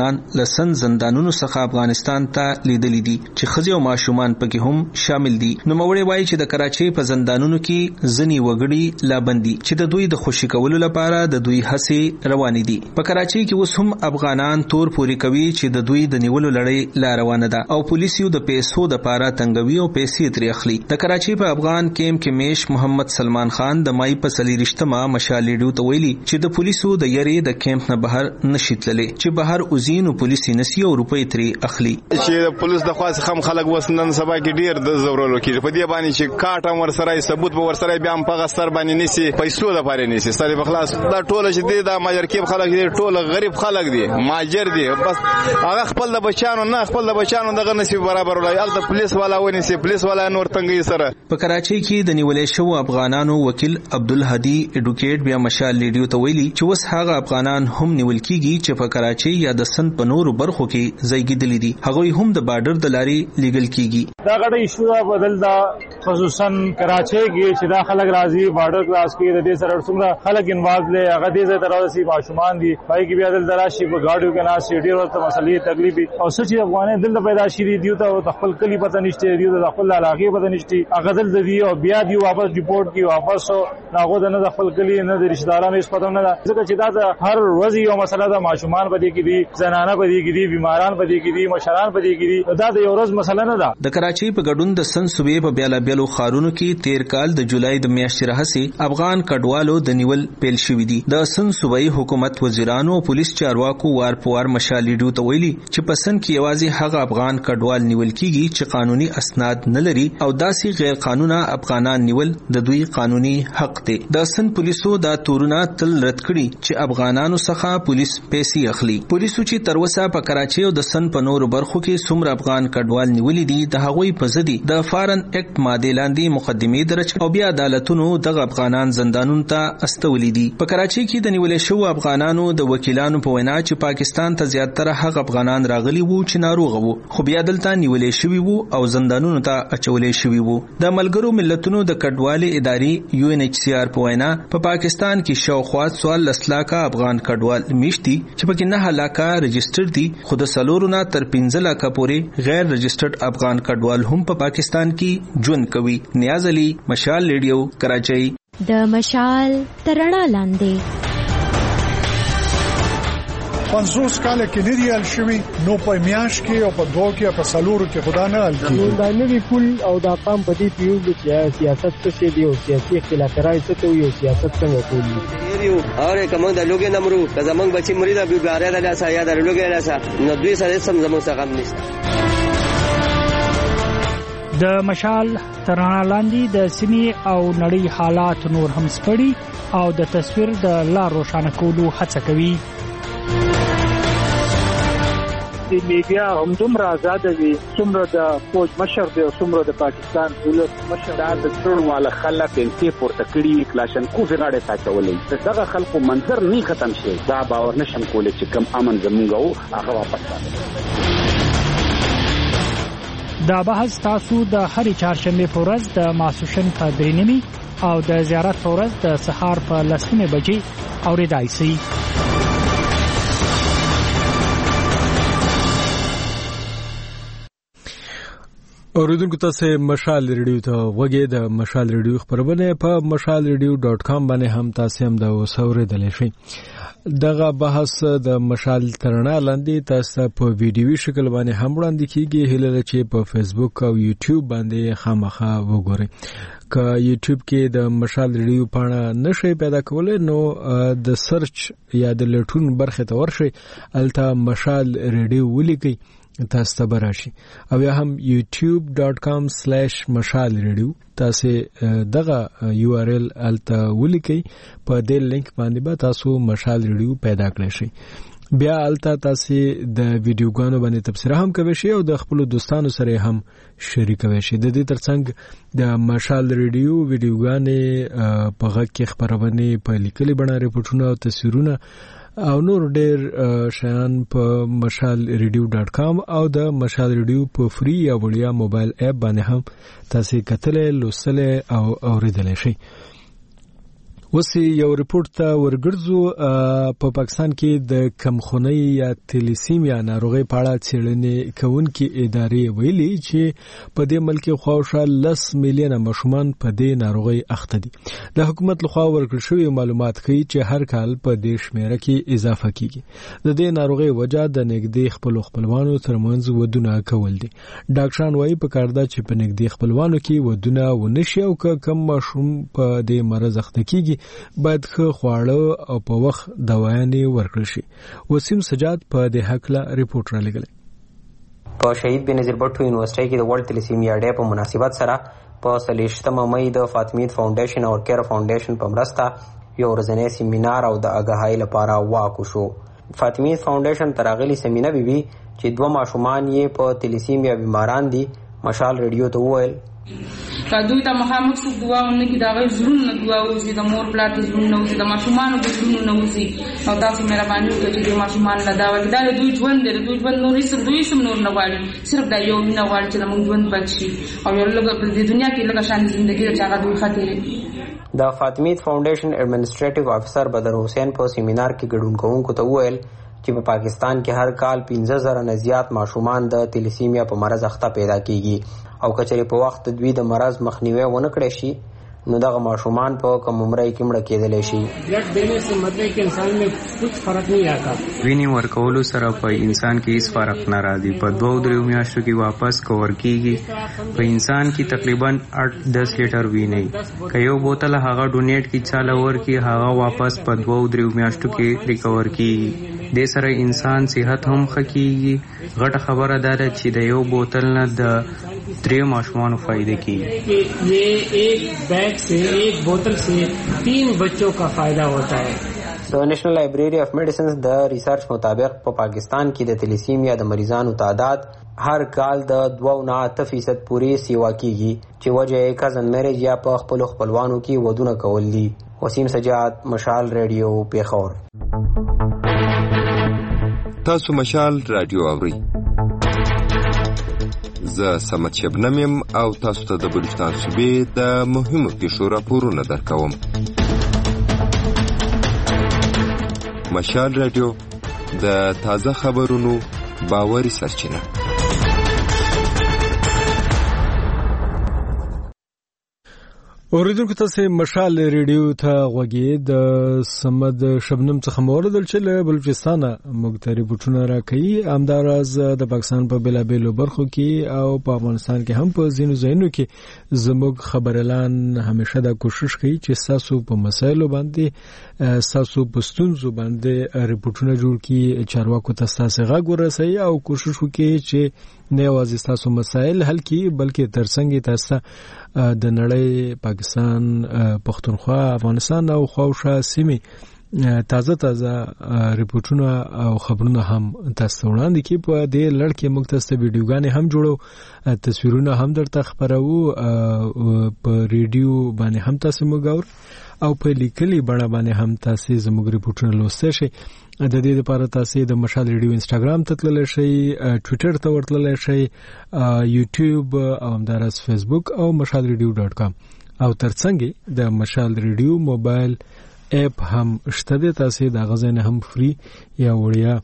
د سن زندانونو څخه افغانستان ته لیدلې دي چې ښځې او ماشومان پکې هم شامل دي. نو موري وایي چې د کراچۍ په زندانونو کې ځنی وګړي لا بندي چې د دوی د خوشي کولو لپاره د دوی هڅې روانې دي. په کراچۍ کې اوس هم افغانان تور پوري کوي چې د دوی د نیولو لړۍ لا روانه ده او پولیسو د پیسو د پاره تنګوي او پیسې ترې اخلي. د کراچۍ په افغان کیمپ کې میش محمد سلمان خان د مای په څلېرویشتمه مشال ریډیو ته ویلي چې د پولیسو د یری د کیمپ نه بهر نشي تللی چې بهر اوزین او پولیسي نسی او روپۍ ترې اخلي.
چې د پولیس د خاص خم خلک وسنن سبا کې ډیر د زورولو کې په دې باندې چې کاټ ور سره ثبوت به ور سره بیا هم په غستر باندې نسی پیسو د پاره نسی سره بخلاص دا ټول چې د ماجر کې خلک دي ټول غریب خلک دي ماجر دي بس هغه خپل د بچانو نه خپل د بچانو دغه نصیب برابر ولای ال د پولیس والا ونی سي پولیس والا نور تنګي سره.
په کراچۍ کې د نیولې شو افغانانو وکیل عبدالهادي اډوکیټ بیا مشال ریډیو ته ویلي چې وس هغه افغانان هم نیول کیږي چې په کراچۍ یا د سند په نورو برخو کې ځایګیدلې دي هغه هم د بارډر د لارې لیګل کیږي.
دا غړي ایشو بدل دا خصوصا کراچۍ کې چې دا خلک راځي بارډر کراس کې د دې سره څومره خلک انوالو لري هغه دې زه تراسي ماشومان دي پای کې بیا دل دراشي په گاډیو کې نه سیډي ورته مسلې تکلیفي او سچ افغانان دل پیدا شي دی ته خپل کلی پته نشته دی ته خپل علاقې پته نشته هغه دل دی او بیا دی واپس ریپورت کی واپس ناغو نه خپل کلی نه د رشتہ دارانو هیڅ پته نه ده ځکه چې دا هر ورځ یو مسله ده ماشومان پدې کې دي زنانه پدې کې دي بیماران پدې کې دي مشران پدې کې دي دا د یو ورځ مسله نه ده.
د کراچۍ په ګډون د سن صوبې په بیلا بیلو خارونو کې تیر کال د جولای د میاشتې راهسي افغان کډوالو د نیول پیل شوې دي. د سن صوبې حکومت وزیرانو او پولیس چارواکو وار په وار مشال ریډیو ته ویلي چې په سن کې یوازې هغه افغان کډوال نیول کیږي چې قانوني اسناد نه لري او داسې غیر قانوني افغانان نیول د دوی قانوني حق دی. د سن پولیسو دا تورونه تل رد کړي چې افغانانو څخه پولیس پیسې اخلي. پولیسو چې تر اوسه په کراچۍ او د سن په نورو برخو کې څومره افغان کډوال نیولې دي د هغوی په ضد د فارن اکټ ماده لاندې مقدمې درج او بیا عدالتونو دغه افغانان زندانونو ته استولې دي. په کراچۍ کې د نیولې شو افغانانو د وکیلانو په وینا چې پاکستان ته زیاتره هغه افغانان راغلي وو چې ناروغ وو خو بیا دلته نیولې شوی وو او زندانونو ته اچولې شوی وو. د ملګرو ملتونو د کډوالۍ ادارې یو ان ایچ سی آر په وینا په پا پاکستان کې شاوخوا څوارلس لسلاکه افغان کډوال میشتي چې پکې نه هلاکه رجسټر دي خو د څلورو نه تر پنځه لکه پورې غیر رجسټرډ افغان کډوال هم په پا پاکستان کې ژوند کوي. نیاز علي مشال ریډیو کراچۍ.
د مشال ترڼا لاندې
پنځوس کاله کې نه دی ال شوی نو په میاش کې او په دوه کې په سلورو کې خدا نه ال کی
دا نوی پول او دا قام په دې پیو چې سیاست څه دی او سیاسي اختلاف راځي څه ته یو سیاست څنګه کوي
یو اوره کوم د لوګي نمرو که زمنګ بچی مریدا بیګاره د لاسه یا د لوګي لاسه نو دوی سره سم زموږ څخه غم نشته.
د مشال ترانه لاندې د سیمې او نړۍ حالات نور هم سپړي او د تصویر د لار روښانه کولو هڅه کوي.
د میډیا هم دومره آزاد دي څومره د فوج مشر دی او څومره د پاکستان دولت مشر دا د ټول والا خلک انته پورته کړي کلاشن کو زغاړه ساتولې دغه خلکو منظر نه ختم شي دا باور نشم کولای چې کم امن زمونږ او هغه واپس راځي.
دا بحث تاسو د هرې چهارشنبه په ورځ د ماسوشن په درې نیمه او د زیارت په ورځ د سهار په لسمه بجې اوریدای شئ.
اوریدونکو تاسو مشال ریډیو ته وګورئ. د مشال ریډیو خبرونه په مشال ریډیو ډاٹ کام باندې هم تاسو هم دا وسوریدل شئ. دغه بحث د مشال ترڼا لاندې تاسو په ویډیوي شکل باندې هم وړاندې کیږي هله چې په فیسبوک او یوټیوب باندې خامخا وګورئ. که یوټیوب کې د مشال ریډیو پاڼه نشي پیدا کولای نو د سرچ یا د لټون برخه ته ورشي الته مشال ریډیو ولیکئ تاسو ته براشي او یا هم youtube dot com slash mashal radio تاسو دغه یو آر ال الته ولیکئ په دې لینک باندې به تاسو مشال ریډیو پیدا کړئ شئ. بیا الته تاسو د ویډیوګانو باندې تبصره هم کوئ شئ او د خپل دوستانو سره هم شریکوي شئ. د دې ترڅنګ د مشال ریډیو ویډیوګانې په غږ کې خبرونه په لیکلي بڼه ریپورتونه او تصویرونه او نور ډېر شیان په مشال ریډیو ډاٹ کام او د مشال ریډیو په فری یا وړیا موبایل اپ باندې هم تاسو کتل لوستل او اوریدل شئ. وسی یو ریپورت ته ورګرځو په پاکستان کې د کمخونۍ یا تلیسیمیا ناروغي په اړه څېړنې کوونکې ادارې ویلي چې په دې ملک کې خواوشا لس میلیونه ماشومان په دې ناروغي اخته دي. د حکومت لخوا ورکړل شوی معلومات ښیي چې هر کال په دې شمیره کې اضافه کیږي. د دې ناروغي وجہ د نږدې خپل خپلوانو ترمنځ ودونه کول دي. ډاکټران وايي په کار ده چې په نږدې خپلوانو کې ودونه ونشي او کم ماشوم په دې مرض اخته کیږي باید ښه خواړه او په وخت دوايانې ورکړل شي. وسیم سجاد په دې حق لا ریپورت را لګل.
په شهید بنظیر بټو یونیورسيټي کې د ورلد تلیسیمیا ډے په مناسبت سره په څلوېښتمه مئی د فاطمید فاونډیشن او کیر فاونډیشن په مرسته یو ورځنی سیمینار او د اګاهۍ لپاره واکو شو. فاطمید فاونډیشن تراغلی سیمینار بیبي چې دوه ماشومان یې په تلیسیمیا بیماران دي مشال ریډیو ته وویل
کدوې ته مخامخ څوک دعا ونه کړي د هغوی زړونو نه دعا وځي، د مور پلار د زړونو نه وځي، د ماشومانو د زړونو نه وځي. او تاسو مهرباني وکړئ چې د ماشومان له دا ورکړي دا د دوی ژوند دی، د دوی ژوند نور هېڅ دوی هېڅ نور نه غواړي، صرف دا یو مینه غواړي چې زموږ ژوند بچ شي او یو لږه په دې دنیا کې لږه شان زندګي ده چې هغه دوی ښه تېروي.
د فاطمید فاونډیشن ایڈمنسټریټیو افسر بدر حسین په سیمینار کې ګډون کوونکو ته وویل چې په پاکستان کې هر کال پنځه زره نه زیات ماشومان د تلیسیمیا په مرض اخته پیدا کیږي او کچې په وخت دوی د مرض مخنیوي ونه کړی شي نو دغه ماشومان په کم عمرۍ کې مړه کېدلی شي.
بلډ دینے سے مطلب کہ انسان میں کچھ فرق نہیں آتا.
وینې ورکولو سره په انسان کې هیڅ فرق نه راځي. په دوه دریو میاشتو کې واپس کور کیږي. په انسان کې تقریبا اټ دس لیټر وینې که یو بوتل هغه ډونیټ کی چاله ورکي هغه واپس په دوه دریو میاشتو کې ریکور کیږي. د سره انسان صحت هم ښه کیږي. غټه خبره ده چې د یو بوتل نه د درې ماشومانو فائدې کیږي.
یہ ایک بیگ سے ایک بوتل سے تین بچوں کا فائدہ ہوتا ہے.
د نېشنل لایبرری اف میډیسنز د ریسرچ مطابق په پاکستان کې د تلیسیمیا د مریضانو تعداد هر کال د دوه نه اته فیصد پورې سیوا کیږي چې وجه یې کزن میرج یا په خپل خپلوانو کې ودونه کول دي. وسیم سجاد، مشال ریډیو، پیښور.
تاسو مشال رادیو اورئ. زه سمت شبنم یم او تاسو ته د بلوچستان صوبې د مهمو پیښو راپورونه درکوم. مشال رادیو د تازه خبرونو باوري سرچینه.
اوریدونکو تاسو مشال ریډیو ته غوږی د سمد شبنم څخه موردل چې له بلوچستان مختلف ریپورتونه راکړي. همداراز د پاکستان په بلابلو برخو کې او په افغانستان کې هم په ځینو ځایونو کې زموږ خبرلان همیشه دا کوشش کوي چې تاسو په مسایلو باندې تاسو په ستونزو باندې ریپورتونه جوړ کړي، چارواکو ته تاسو غږ ورسوي او کوشش وکړي چې نه یوازې تاسو مسایل حل کړي بلکې ترڅنګ تاسو د نړۍ پاکستان، پښتونخوا، افغانستان او خواوشا سیمې تازه تازه ریپورتونه او خبرونه هم تاسو وړاندې کړي. په دې لړ کې موږ تاسو ویډیوګانې هم جوړو، تصویرونه هم درته خبرو، په ریډیو باندې هم تاسو موږ اورو او په لیکلي بڼه باندې هم تاسو زموږ ریپورتونه لوستلی شئ. د دې لپاره تاسو د مشال ریډیو انستګرام ته تللی شئ، ټویټر ته ورتللی شئ، یوټیوب او همداراز فیسبوک او مشال ریډیو ډاټ کام او ترڅنګ د مشال ریډیو موبایل اپ هم شته دی. تاسو د غزنه هم فری یا وړیا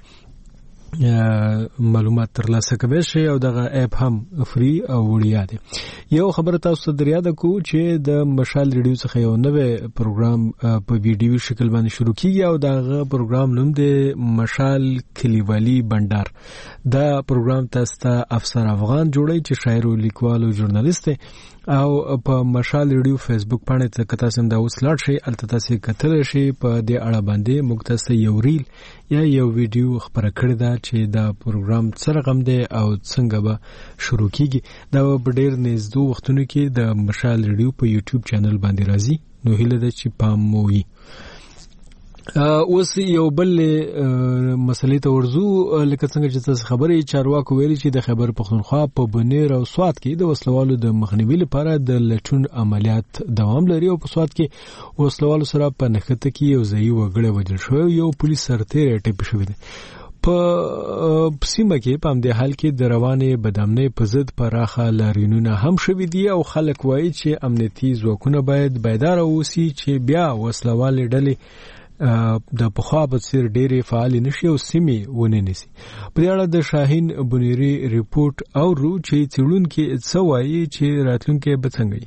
معلومات ترلاسه کوئ شئ او دغه اپ هم فری او وړیا دی. یو خبره تاسو ته دریا ده کو چې د مشال ریډیو څخه یو نوې پروګرام په ویډیو شکل باندې شروع کیږي او دغه پروګرام نوم دی مشال کلیوالي بندر. دا پروګرام تاسو ته افسر افغان جوړی چې شاعر او لیکوال او ژورنالیست او په مشال ریډیو فیسبوک باندې ته کتا سم دا وسلاټ شي الته تاسو کتل شي. په دې اړه باندې موږ تاسو یو ریل یا یو ویډیو خبره کړې ده چې دا پروګرام څه رقم دی او څنګه به شروع کیږي. دا په ډېر نږدې وختونو کې د مشال ریډیو په یوټیوب چینل باندې راځي، نو هیله ده چې پام مو وي. اوس یو بل مسلې ته ورزو. لکه څنګه چې تاسو خبرې چارواکو ویلي چې د خیبر پختونخوا په بنیر او سوات کې د وسلوالو د مخنیوي لپاره د لټون عملیات دوام لري او په سوات کې وسلوالو سره په نښته کې یو ځای وګړی وژل شوی، یو پولیس سرتیری ټپي شوی دی. په سیمه کې په همدې حال کې د روانې بدامنۍ په ضد پراخه لاریونونه هم شوي دي او خلک وایي چې امنیتي ځواکونه باید بیداره اوسي چې بیا وسلوالې ډلې د پخوا په څیر ډېرې فعالې نشي او سیمې ونه نیسي. په دې اړه د شاهین بنيري ریپورت اورو چې څېړونکي څه وایي چې راتلونکی به څنګه وي.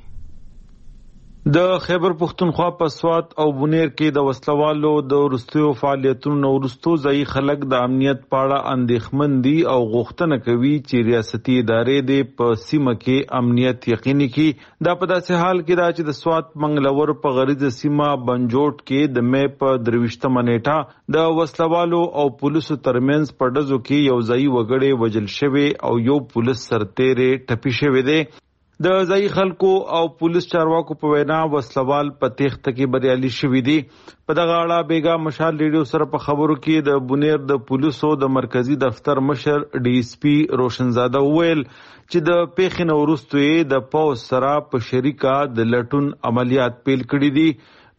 د خیبر پختونخوا په سوات او بونیر کې د وسلوالو د وروستیو فعالیتونو وروستو ځایي خلک د امنیت په اړه اندېښمن دي او غوښتنه کوي چې ریاستي ادارې د په سیمه کې امنیت یقیني کړي. دا په داسې حال کې دا چې د سوات منګلور په غریزه سیمه بنجوټ کې د مې په درویشتمه نیټه د وسلوالو او پولیسو ترمنځ په ډزو کې یو ځایي وګړی وژل شوی او یو پولیس سرتیری ټپي شوی دی. د ځایي خلکو او پولیس چارواکو په وینا وسلوال په تېښته کې بریالي شوي دي. په دغه اړه بیګا مشال ریډیو سره په خبرو کې د بونیر د پولیسو د مرکزی دفتر مشر ډي اس پي روشنزاده وویل چې د پیښې نه وروسته یې د پوځ سره په شریکه د لټون عملیات پیل کړي دي.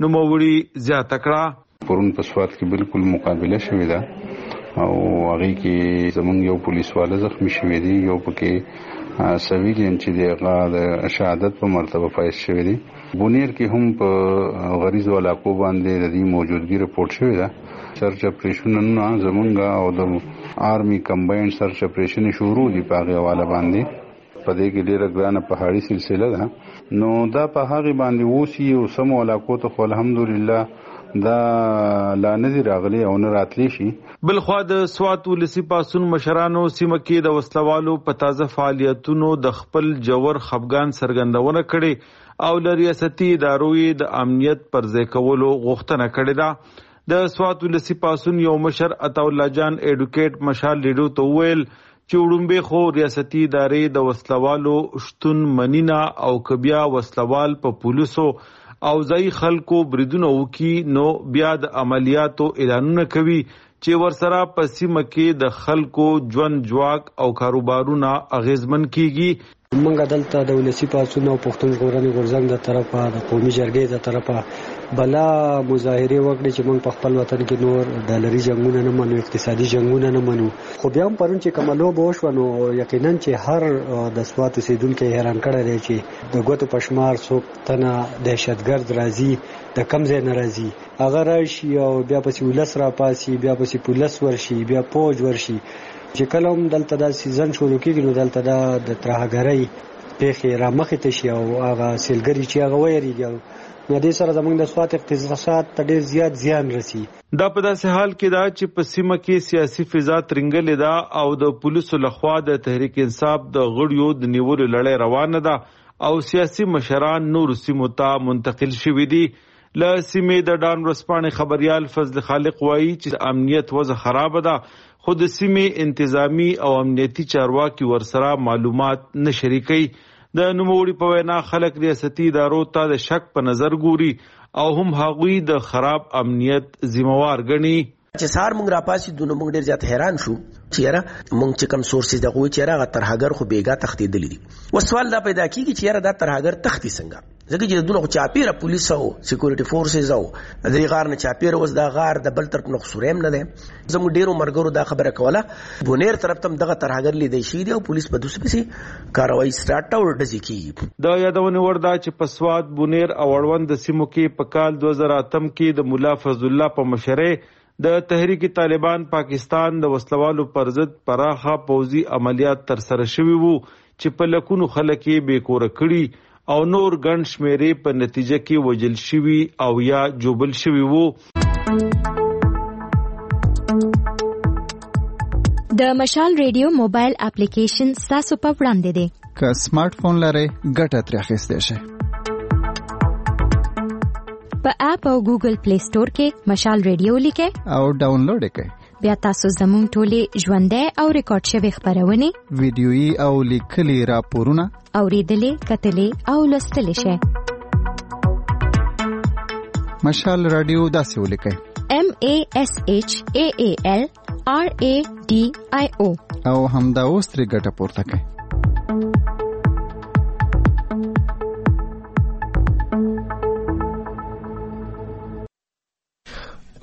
نوموړي زیاته کړه
پرون په سوات کې بالکل مقابله شوې ده او هغه کې زمونږ یو پولیسواله زخمی شوی دی، یو پکې سویلین چې دغه د شهادت په مرتبه فایز شوی دی. بونیر کې هم په غریزو علاقو باندې د دې موجودګي رپورټ شوی ده. سرچ اپریشنونه زمونږ او د آرمی کمباینډ سرچ اپریشن شروع دي په هغه حواله باندې. په دې کې ډیره ګرانه پهاړي سلسله ده، نو دا په هغه باندې وسی او سمو علاقو ته الحمدلله دا لا ندی راغلی او نه راتلی شي.
بلخوا د سوات ولسی پاسون مشرانو سیمه کې د وسلوالو په تازه فعالیتونو د خپل جوور خفګان څرګندونه کړي او د ریاستي ادارو د امنیت پر ځای کولو غوښتنه کړې ده. د سوات ولسی پاسون یو مشر عطا الله جان ایډوکیټ مشال لیډو ته ویل چې وړومبه خو ریاستي ادارې د وسلوالو شتون منینا او کبیا وسلوال په پولیسو او ځای خلکو بریدونه وکي نو بیا د عملیاتو اعلانونه کوي چې ورسره په سیمه کې د خلکو ژوند جواک او کاروبارونه اغیزمن کیږي.
منګه دلته د ولسی پاسون او پښتون ژغورنې غورځنګ د طرفه د قومي جرګې د طرفه بلا مظاهره وکړي چې موږ په خپل وطن کې نور ډالري جنگونه نه منو، اقتصادي جنگونه نه منو. خو بیا هم پرون چې کمالو بوښ ونو یقینا چې هر د سوات اوسیدونکو حیران کړی دی چې د ګوتو پشمار څوک تنه دهشتګرد راځي د کم ځای نه راځي، هغه راشي او بیا پسې ولس را پاسي، بیا پسې پولیس ورشي، بیا پوج ورشي. چې کله هم دلته دا سیزن شروع کېږي نو دلته دا د ترهګرۍ پیښې رامخې ته شي او هغه سیلګري چې هغه ویریږي نو دې سره زموږ د سوات اقتصاد ته ډېر زیات زیان رسي.
دا په داسې حال کې دا چې په سیمه کې سیاسي فضا ترنګلې ده او د پولیسو لخوا د تحریک انصاف د غړیو د نیولو لړۍ روانه ده او سیاسي مشران نور سیمو ته منتقل شوي دي. له سیمې د ډان ورځپاڼې خبریال فضل خالق وایي چې امنیت وضع خراب ده، خو د سیمې انتظامی او امنیتي چارواکي ورسره معلومات نه شریکي. د نوموړي په وینا خلک ریاستي ادارو ته د شک په نظر ګوري او هم هغوی د خراب امنیت ذمہوار ګڼي.
چې سار مونږ راپاسې دونه مونږ ډېر زیات حیران شو چې یاره مونږ چې کم سورسز دغه چې یاره هغه ترهګر خو بیګا تښتېدلي دي. و سوال دا پیدا کېږي چې یاره دا ترهګر تښتي څنګه؟ ځکه چې دونه خو چاپېره پولیس او سیکورټي فورسز او د دې غار نه چاپېره اوس دا غار د بل طرف نه خسوری هم نه دی. زموږ ډېرو ملګرو دا خبره کوله بونیر طرف ته هم دغه ترهګر لیدی شوي دي او پولیس په دوسې پسې کاروایي سټارټ او ډزې کېږي.
د یادونې وړ ده چې په سوات بونیر او اړوند سیمو کې په کال دوه زره اتم کې د ملا فضل الله په مشرۍ د تحریک طالبان پاکستان د وسلوالو پر ضد پراخه پوځي عملیات ترسره شوي وو چې په لکونو خلک یې بې کوره کړي او نور ګڼ شمېرې په نتیجه کې وژل شوي او یا جوبل شوي وو.
د مشال ریډیو موبایل اپلیکیشن ستاسو په وړاندې دی.
که سمارټ فون لرئ ګټه ترې اخیستی شئ.
په اپ او ګوګل پلی سٹور کې مشال ریډیو لیکئ
او ډاونلوډ کړئ.
بیا تاسو زموږ ټولې ژوندۍ او ریکارډ شوي خبرونه
ویډیويي او لیکلي راپورونه
اوریدلې کتلې او لوستلې شئ.
مشال رادیو داسې ولیکئ
M A S H A A L R A D I O
او همدا اوس ترې ګټه پورته کړئ.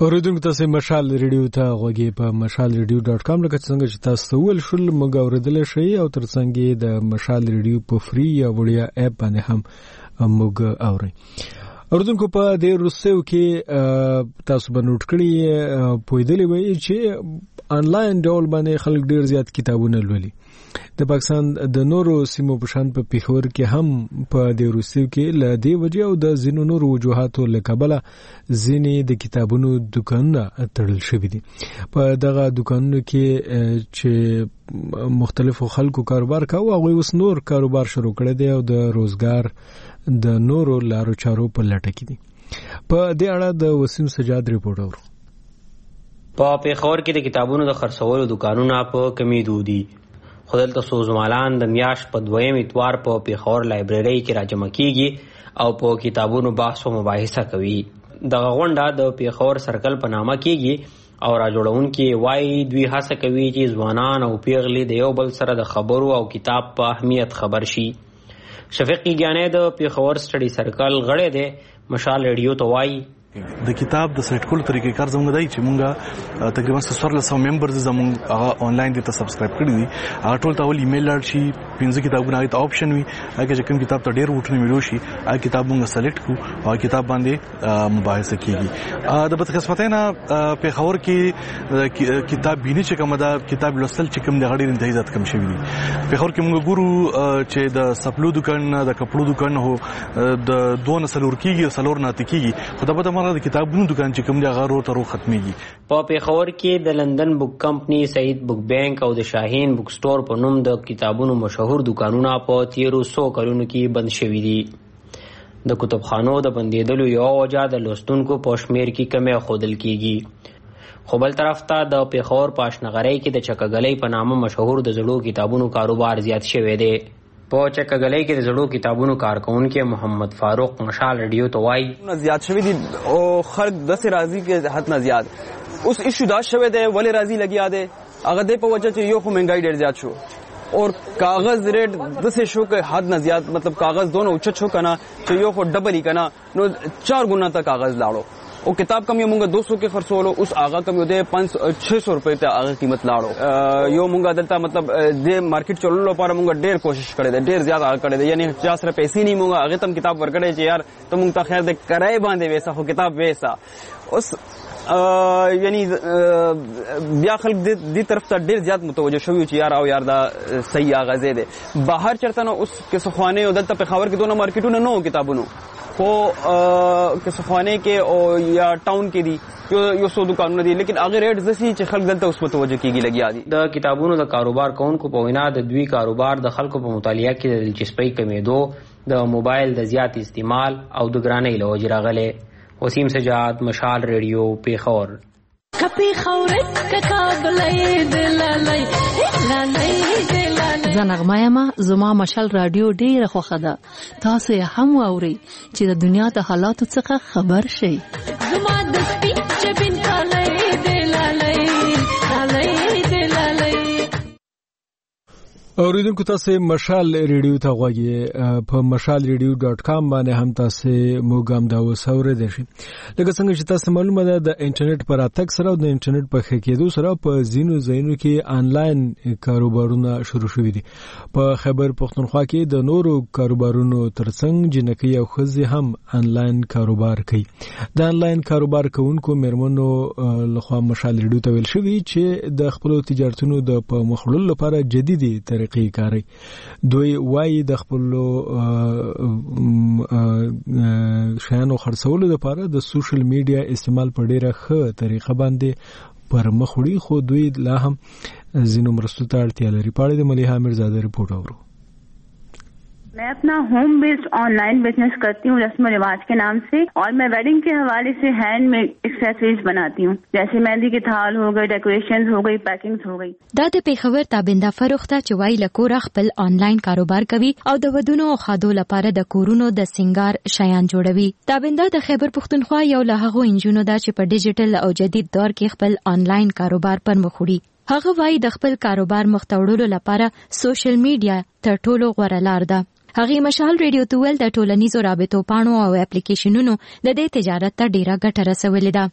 اوریدونکو تاسو مشال ریډیو ته غوږی په مشال ریډیو ډاټ کام لکه څنګه چې تاسو ول شول موږ اوریدل شي او ترڅنګ د مشال ریډیو په فری یا وړیا اپ باندې هم موږ اوري. اوریدونکو په دې روسیو کې تاسو به نوٹ کړی پویدلې وي چې انلاین ډول باندې خلک ډیر زیات کتابونه لولي. د پاکستان د نورو سیمو په شان په پیښور کې هم په دې روسیو کې ل دې وجه او د زینو نورو وجوهاتو لکبله زینې د کتابونو دکانونه تړل شوی دي. په دغه دکانونو کې چې مختلفو خلکو کاروبار کاوه او اوس نور کاروبار شروع کړی دی او د روزګار د نورو لارو چارو په لټه کې دي. په دې اړه د وسیم سجاد ریپورت اورو.
په پیښور کې د کتابونو د خرڅولو دکانونه په کمی دودي. خدل ته سوزمالان د میاش په دویم اتوار په پیښور لایبرری کې راجمع کیږي او په کتابونو بحث او مباحثه کوي. دغه غونډه د پیښور سرکل په نامه کیږي او راجوړونکي وایي دوی هڅه کوي چې ځوانان او پیغلي د یو بل سره د خبرو او کتاب په اهمیت خبر شي. شفیق ګیانې د پیښور سټډي سرکل غړی دی. مشال ریډیو ته وایي
د کتاب د سټ کول طریقې کار زموږ دی چې مونږه تقریبا څوارلس سوه ممبرز زموږ هغه آنلاین دي ته سبسکرایب کړی دي. هغه ټول ته ول ایمیل لار شي پنځه کتابونه هغه ته آپشن وي هغه چې کوم کتاب ته ډیر وټونه ملو شي هغه کتاب مونږ سلیکټ کو او کتاب باندې مباحثه کیږي. د بدقسمتۍ نه پیښور کې کتاب بینی چې کوم دا کتاب لوستل چې کوم د غړي انتهایی ذات کم شوی دي. پیښور کې مونږ ګورو چې د سپلو دکان د کپړو دکان هو د دوه سلور کیږي سلور ناتي کیږي خدای په د کتابونو دکان چې کوم دی هغه ورو ترو ختميږي.
په پیښور کې د لندن بک کمپنی سعید بک بانک او د شاهین بک سٹور په نوم د کتابونو مشهور دکانونه په تیرو سو کلونو کې بند شوي دي. د کتابخانو د بندیدلو یو وجه د لوستونکو په شمیر کې کمی ښودل کیږي. خو بل طرف ته د پیښور په اشنغرۍ کې د چکګلۍ په نامه مشهور د زړو کتابونو کاروبار زیات شوی دی. په چکګلۍ کې د زړو کتابونو کارکونکي محمد فاروق مشال ریډیو ته وایي
زیات شوی دي او خلک داسې راضي کې حد نه زیات اوس ایشو دا شوی دی ولې راضي لګیا دی هغه دی په وجه چې یو خو مهنګای ډېر زیات شو اور کاغذ ریٹ داسې شو که حد نه زیات مطلب کاغذ دونه اوچت شو که نه چې یو خو ډبل یې که نه نو چار ګنا ته کاغذ لاړو او کتاب کم یو مونږ دو سو کې خرڅولو اوس هغه کم یو دی پانچ چھ سو روپۍ ته هغه قیمت لاړو. یو مونږ دلته مطلب د مارکیټ چلولو لپاره مونږ ډېر کوشش کړی دی ډېر زیات هغه کړی دی یعنی چا سره پیسې نه مونږ هغې ته هم کتاب ورکړی چې یار ته مونږ ته خیر د کرایې باندې ویسه خو کتاب ویسه. اوس یعنی بیا خلک دې طرف ته ډېر زیات متوجه شوي چې یار او یار دا صحیح اغازې دی. بهر چېرته نه اوس کیسهخوانې او دلته پېښور کې دونه مارکیټونه نه وو کتابونو خو کیسهخوانې کې او یا ټاون کې دي یو څو دکانونه دي لیکن هغه ریټ زسي چې خلک دلته اوس متوجه کیږي لګیا دي.
د کتابونو د کاروبار کوونکو په وینا د دوی کاروبار د خلکو په مطالعه کې د دلچسپۍ کمیدو د موبایل د زیات استعمال او د ګرانۍ له وجې راغلی. وسیم سجاد مشال ریډیو پیښور.
زه نغمه یم زما مشال رادیو ډیره خوښه ده تاسو یې هم واورئ چې د دنیا د حالاتو څخه خبر شئ. زما د سپین جبین کالی دی لالی کالی دی لالی.
اوریدونکو تاسو مشال ریډیو ته غوږی په مشال ریډیو ډاټ کام باندې هم تاسو موږ هم دا وسوره دي. لکه څنګه چې تاسو معلومه ده د انټرنیټ پر اتک سره او د انټرنیټ په خکېدو سره په زینو زینو کې آنلاین کاروبارونه شروع شوي دي. په خیبر پښتونخوا کې د نورو کاروبارونو ترڅنګ جنکۍ او ښځې هم آنلاین کاروبار کوي. د آنلاین کاروبار کوونکو میرمنو لخوا مشال ریډیو ته ویل شوي چې د خپل تجارتونو د په مخړلو لپاره جديدي طریقې کاروي. دوی وایي د خپل شیانو خرڅولو لپاره د سوشل میډیا استعمال په ډیره ښه طریقه باندې پر مخ وړي خو دوی لا هم ځینو مرستو ته اړتیا لري. پاړې د ملیحه میرزاده ریپورت اورو.
मैं अपना home based online business करती हूँ रस्म रिवाज के नाम से और मैं वेडिंग के हवाले से हैंडमेड एक्सेसरीज बनाती हूँ जैसे मेहंदी के थाल हो गए डेकोरेशंस हो गई पैकिंग्स हो गई.
دا د پیښور تابنده فروخته چې وای له کور خپل آنلاین کاروبار کوي او د ودونو او خادو لپاره د کورونو د سنگار شیان جوړوي. تابنده د خیبر پښتونخوا یو له هغو انجونو دا چې په ډیجیټل او جدید دور کې خپل آنلاین کاروبار پر مخ وړي. هغه وای د خپل کاروبار مختوړلو لپاره سوشل میډیا تر ټولو غوره لار ده. هغه مشال ریډیو تول د ټولنیزو رابطو پاڼو او اپلیکیشنونو د دې تجارت ته ډیره ګټه رسولې ده.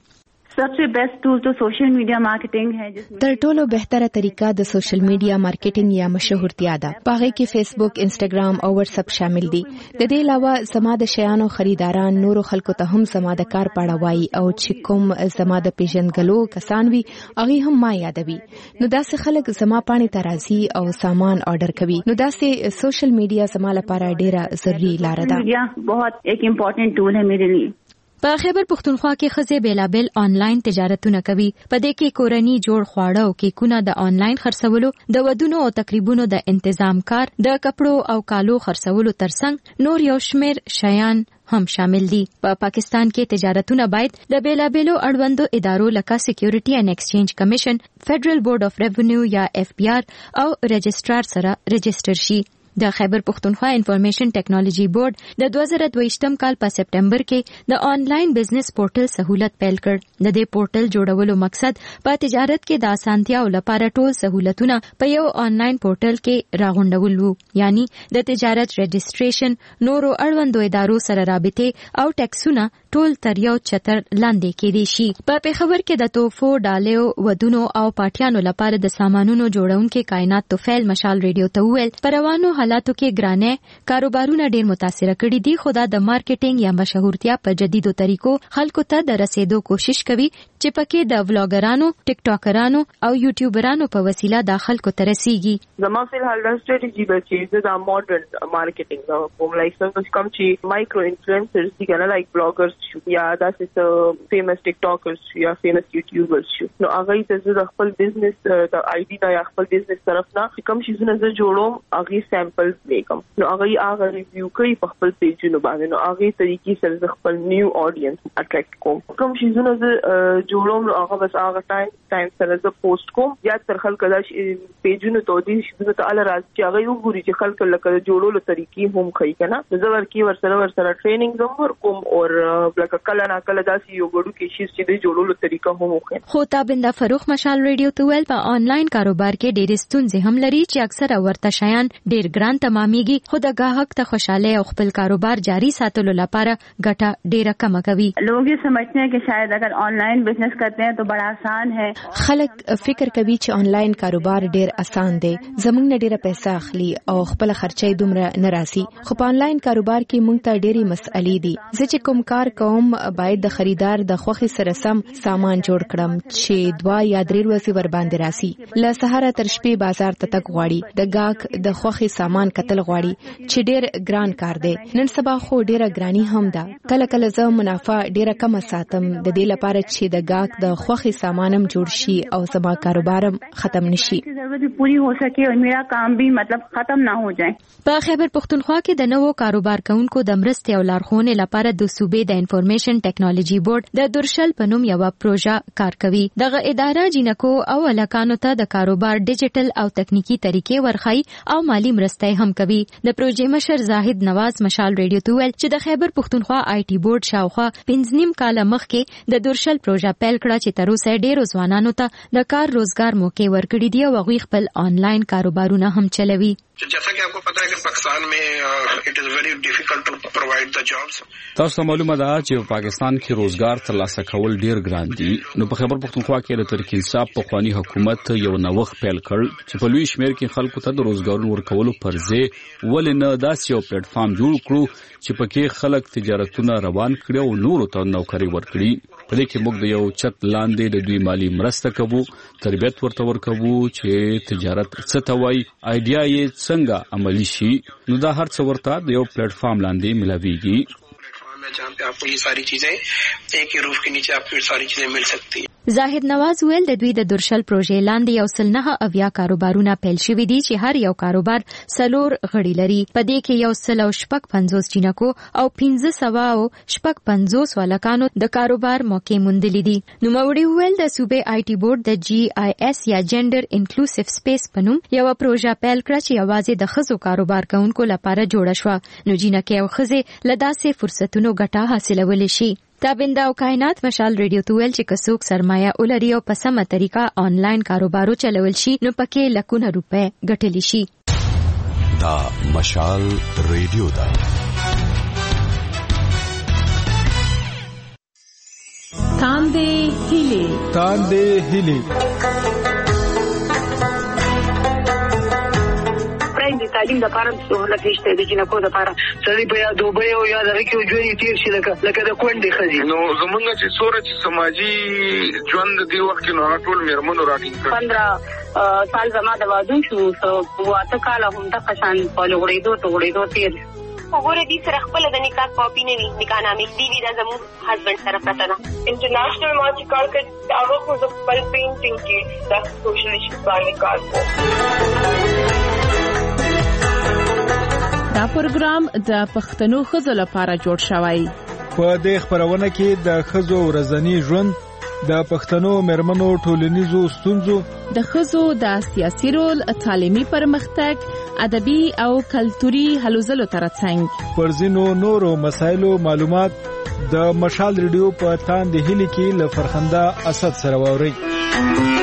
सबसे बेस्ट टूल तो सोशल मीडिया मार्केटिंग है जिसमें
تر ټولو بهتره طریقه د سوشل میډیا مارکیټینګ یا مشهورتیا ده. پاغه کې فیسبوک، انسټاګرام او واتس اپ شامل دي. د دې علاوه زما د شیانو خریداران نورو خلکو ته هم زما د کار پاړه وایي او چې کوم زما د پیژنګلو کسان وي هغه هم ما یادوي. نو داسې خلک زما پاڼې ته راځي او سامان آرډر کوي. نو داسې سوشل میډیا زما لپاره ډیره ضروري لار ده.
میډیا बहुत एक इम्पोर्टेंट टूल है मेरे लिए.
په خیبر پښتونخوا کې خزه بیلابل آنلاین تجارتونه کوي. په دې کې کورنی جوړ خواړه او کیکونه د آنلاین خرڅولو، د ودونو او تقریبونو د تنظیم کار، د کپړو او کالو خرڅولو ترڅنګ نور یو شمېر شیان هم شامل دي. په پا پاکستان کې تجارتونه باید د بیلابلو اړوندو ادارو لکه سکیورټي اینڈ ایکسچینج کمیشن، فیډرل بورډ اف ریونیو یا اف بی آر او رجسترار سره رجستر شي. د خیبر پښتونخوا انفارمیشن ټیکنالوژي بورډ د دوه زره دوه کال په سپټمبر کې د آنلاین بزنس پورټل سہولت پیل کړ. د دې پورټل جوړولو مقصد په تجارت کې د اسانتیاو لپاره ټول سہولتونه په یو آنلاین پورټل کې راغونډول وو، یعنی د تجارت رجستریشن، نورو اړوندو ادارو سره رابطه او ټیکسونه ټول تر یو چتر لاندې کېدي شي. په پیښور کې د توفو، ډالیو، ودونو او پاټیانو لپاره د سامانونو جوړونکو کائنات توفیل مشال ریډیو ته ویل پروانو حالاتو کې ګرانه کاروبارونه ډیر متاثر کړي دي، خو دا د مارکیټینګ یا مشهورتیا په جديدو طریقو خلکو ته د رسیدو کوشش کوي چې پکې د ولاګرانو، ټیک ټاکرانو او یوټیوبرانو په وسیله د خلکو ته رسیږي.
زما په حال د ستراتیژي بچي د ماډرن مارکیټینګ نو کوم لایک څنګه کوم چې مایکرو انفلوئنسرز دي کنه لایک بلاګرز یا داسې فیمس ټیک ټاکرز یا فیمس یوټیوبرز شو. نو هغه ته د خپل بزنس د آی ډي دا خپل بزنس طرف نه کوم شي زنه جوړوم هغه سیمپلز لیکم. نو هغه هغه ریویو کوي په خپل پیجونو باندې. نو هغه طریقې سره خپل نیو اډینس اټریکټ کوم. کوم شي زنه جوړوم نو هغه بس هغه ټایم ټایم سره ز پوسټ کوم یا تر خلک دا پیجونو ته دي چې تعالی راځي چې هغه یو ګوري چې خلک لکه جوړولو طریقې هم کوي کنه. زه ورکی ور سره ور سره ټریننګ زمور کوم او لکه کله نه کله داسې یو ګړو کې شي چې د جوړولو طریقه هم وکړي.
خو تابنده فروخ مشال ریډیو ته ویل په آنلاین کاروبار کې ډېر ستونزې هم لري چې اکثره ورته شیان ډېر ګران تمامېږي، خو د گاهک ته خوشاله او خپل کاروبار جاری ساتلو لپاره ګټه ډېره کم کوي.
लोग ये समझते हैं कि शायद अगर ऑनलाइन बिजनेस करते हैं तो बड़ा आसान है.
خلک فکر کوي چې آنلاین کاروبار ډېر آسان دی، زموږ نه ډېره پیسې اخلي او خپل خرچې دومره نه راځي. خو په آنلاین کاروبار کې موږ ته ډېری مسئلې دي. زه چې کوم کار کوم باید د خریدار د خوخي سره سم سامان جوړ کړم چې دوا یا درې ورځې ور باندې راسي. له سهار تر شپې بازار ته تک غواړي، د گاهک د خوخي سامان کتل غواړي چې ډېر ګران کار دی. نن سبا خو ډېره ګرانی هم ده. کله کله زه منافع ډېره کم ساتم د دې لپاره چې د گاهک د خوخي سامانم جوړ شي او زما کاروبارم ختم نشي.
ضرورت پوری हो सके और मेरा काम भी मतलब ختم ना हो जाए.
په خیبر پښتونخوا کې د نوو کاروبار کوونکو د مرستې او لارښوونې لپاره د صوبې د انفارمیشن ټیکنالوژي بورډ د درشل په نوم یو پروژه کار کوي. دغه اداره جنکو او الکانو ته د کاروبار ډیجیټل او تکنیکی طریقې ورخی او مالی مرستې هم کوي. د پروژې مشر زاهد نواز مشال ریډیو ته ویل چې د خیبر پښتونخوا آی ټي بورډ شاوخوا پنځه نیم کال مخکې د درشل پروژه پیل کړه چې تر اوسه ډېرو ځوانانو ته د کار روزګار موقع ورکړي دي او هغوی خپل آنلاین کاروبارونه هم چلوي.
जैसा कि आपको पता है कि पाकिस्तान में it is very difficult to provide the jobs.
تاسو معلومه ده چې په پاکستان کې روزګار ترلاسه کول ډیر ګران دي. نو په خیبر پښتونخوا کې د تحریک انصاف په خواني حکومت یو نوښت پیل کړ چې په لوی شمیر کې خلکو ته د روزګارونو ورکولو پرځې ولې نه داسې یو پلیټ فارم جوړ کړو چې پکې خلک تجارتونه روان کړي او نورو ته نوکری ورکړي. په دې کې موږ د یو چت لاندې د دوی مالی مرسته کوو، تربیت ورته ورکوو چې تجارت څه ته وایي، آیډیا یې څنګه عملی شي. نو دا هر څه ورته د یو پلیټ فارم لاندې ملاويږي
जहाँ पे आपको ये सारी चीजें एक ही रूफ के नीचे आपको ये सारी चीजें मिल सकती हैं.
زاهد نواز ویل د دوی د درشل پروژې لاندې یو سل نه اویا کاروبارونه پیل شوي دي چې هر یو کاروبار څلور غړي لري. په دې کې یو سل او شپږ پنځوس جنکو او پنځه سوه او شپږ پنځوس والکانو د کاروبار موقع موندلې دي. نوموړي ویل د صوبې آی ټي بورډ د جی آی اس یا جنډر انکلوسیو سپیس په نوم یو پروژه پیل کړه چې یوازې د ښځو کاروبار کوونکو لپاره جوړه شوه. نو جنکې او ښځې له داسې فرصتونو ګټه حاصلولی شي. تابنده او کائنات مشال ریډیو ته ویل چې کڅوک سرمایه ولري او په سمه طریقه آنلاین کاروبارو چلول شي نو پکې لکونه روپے ګټلی شي.
دا مشال ریډیو دا
تاندې هیلې
تاندې هیلې
د تعلیم لپاره سہولت نشته د جنکو لپاره سړي په یا دوبه او یا دغه کې ژوند تیر شي لکه لکه د کونډې ښځې
نو زمونږ چې څوره چې سماجي ژوند دی وخت کې نو ټول میرمنو راټینګ کړ
پندرہ سال زما د واده شو واته کاله هم د قشان په لوړېدو ته وړېدو تیر
وګوره دې سره خپل د نکاح کاپی نه وي نکاح نامې دی وی د زمو هسبند سره پته ده
انټرنیشنل ما چې کار کړ هغه خو د خپل پینټینګ کې د سوشل ایشوز باندې کار کوي.
دا پروګرام د پښتنو ښځو لپاره جوړ شوی.
په دې خبرونه کې د ښځو ورځنی ژوند، د پښتنو مېرمنو ټولنیزو ستونزو،
د ښځو د سیاسي رول، تعلیمي پرمختګ، ادبي او کلتوري هلو ځلو ترڅنګ
پر ځینو نورو مسایلو معلومات د مشال ریډیو په تاندې هیلې کې له فرخنده اسد سره واوري.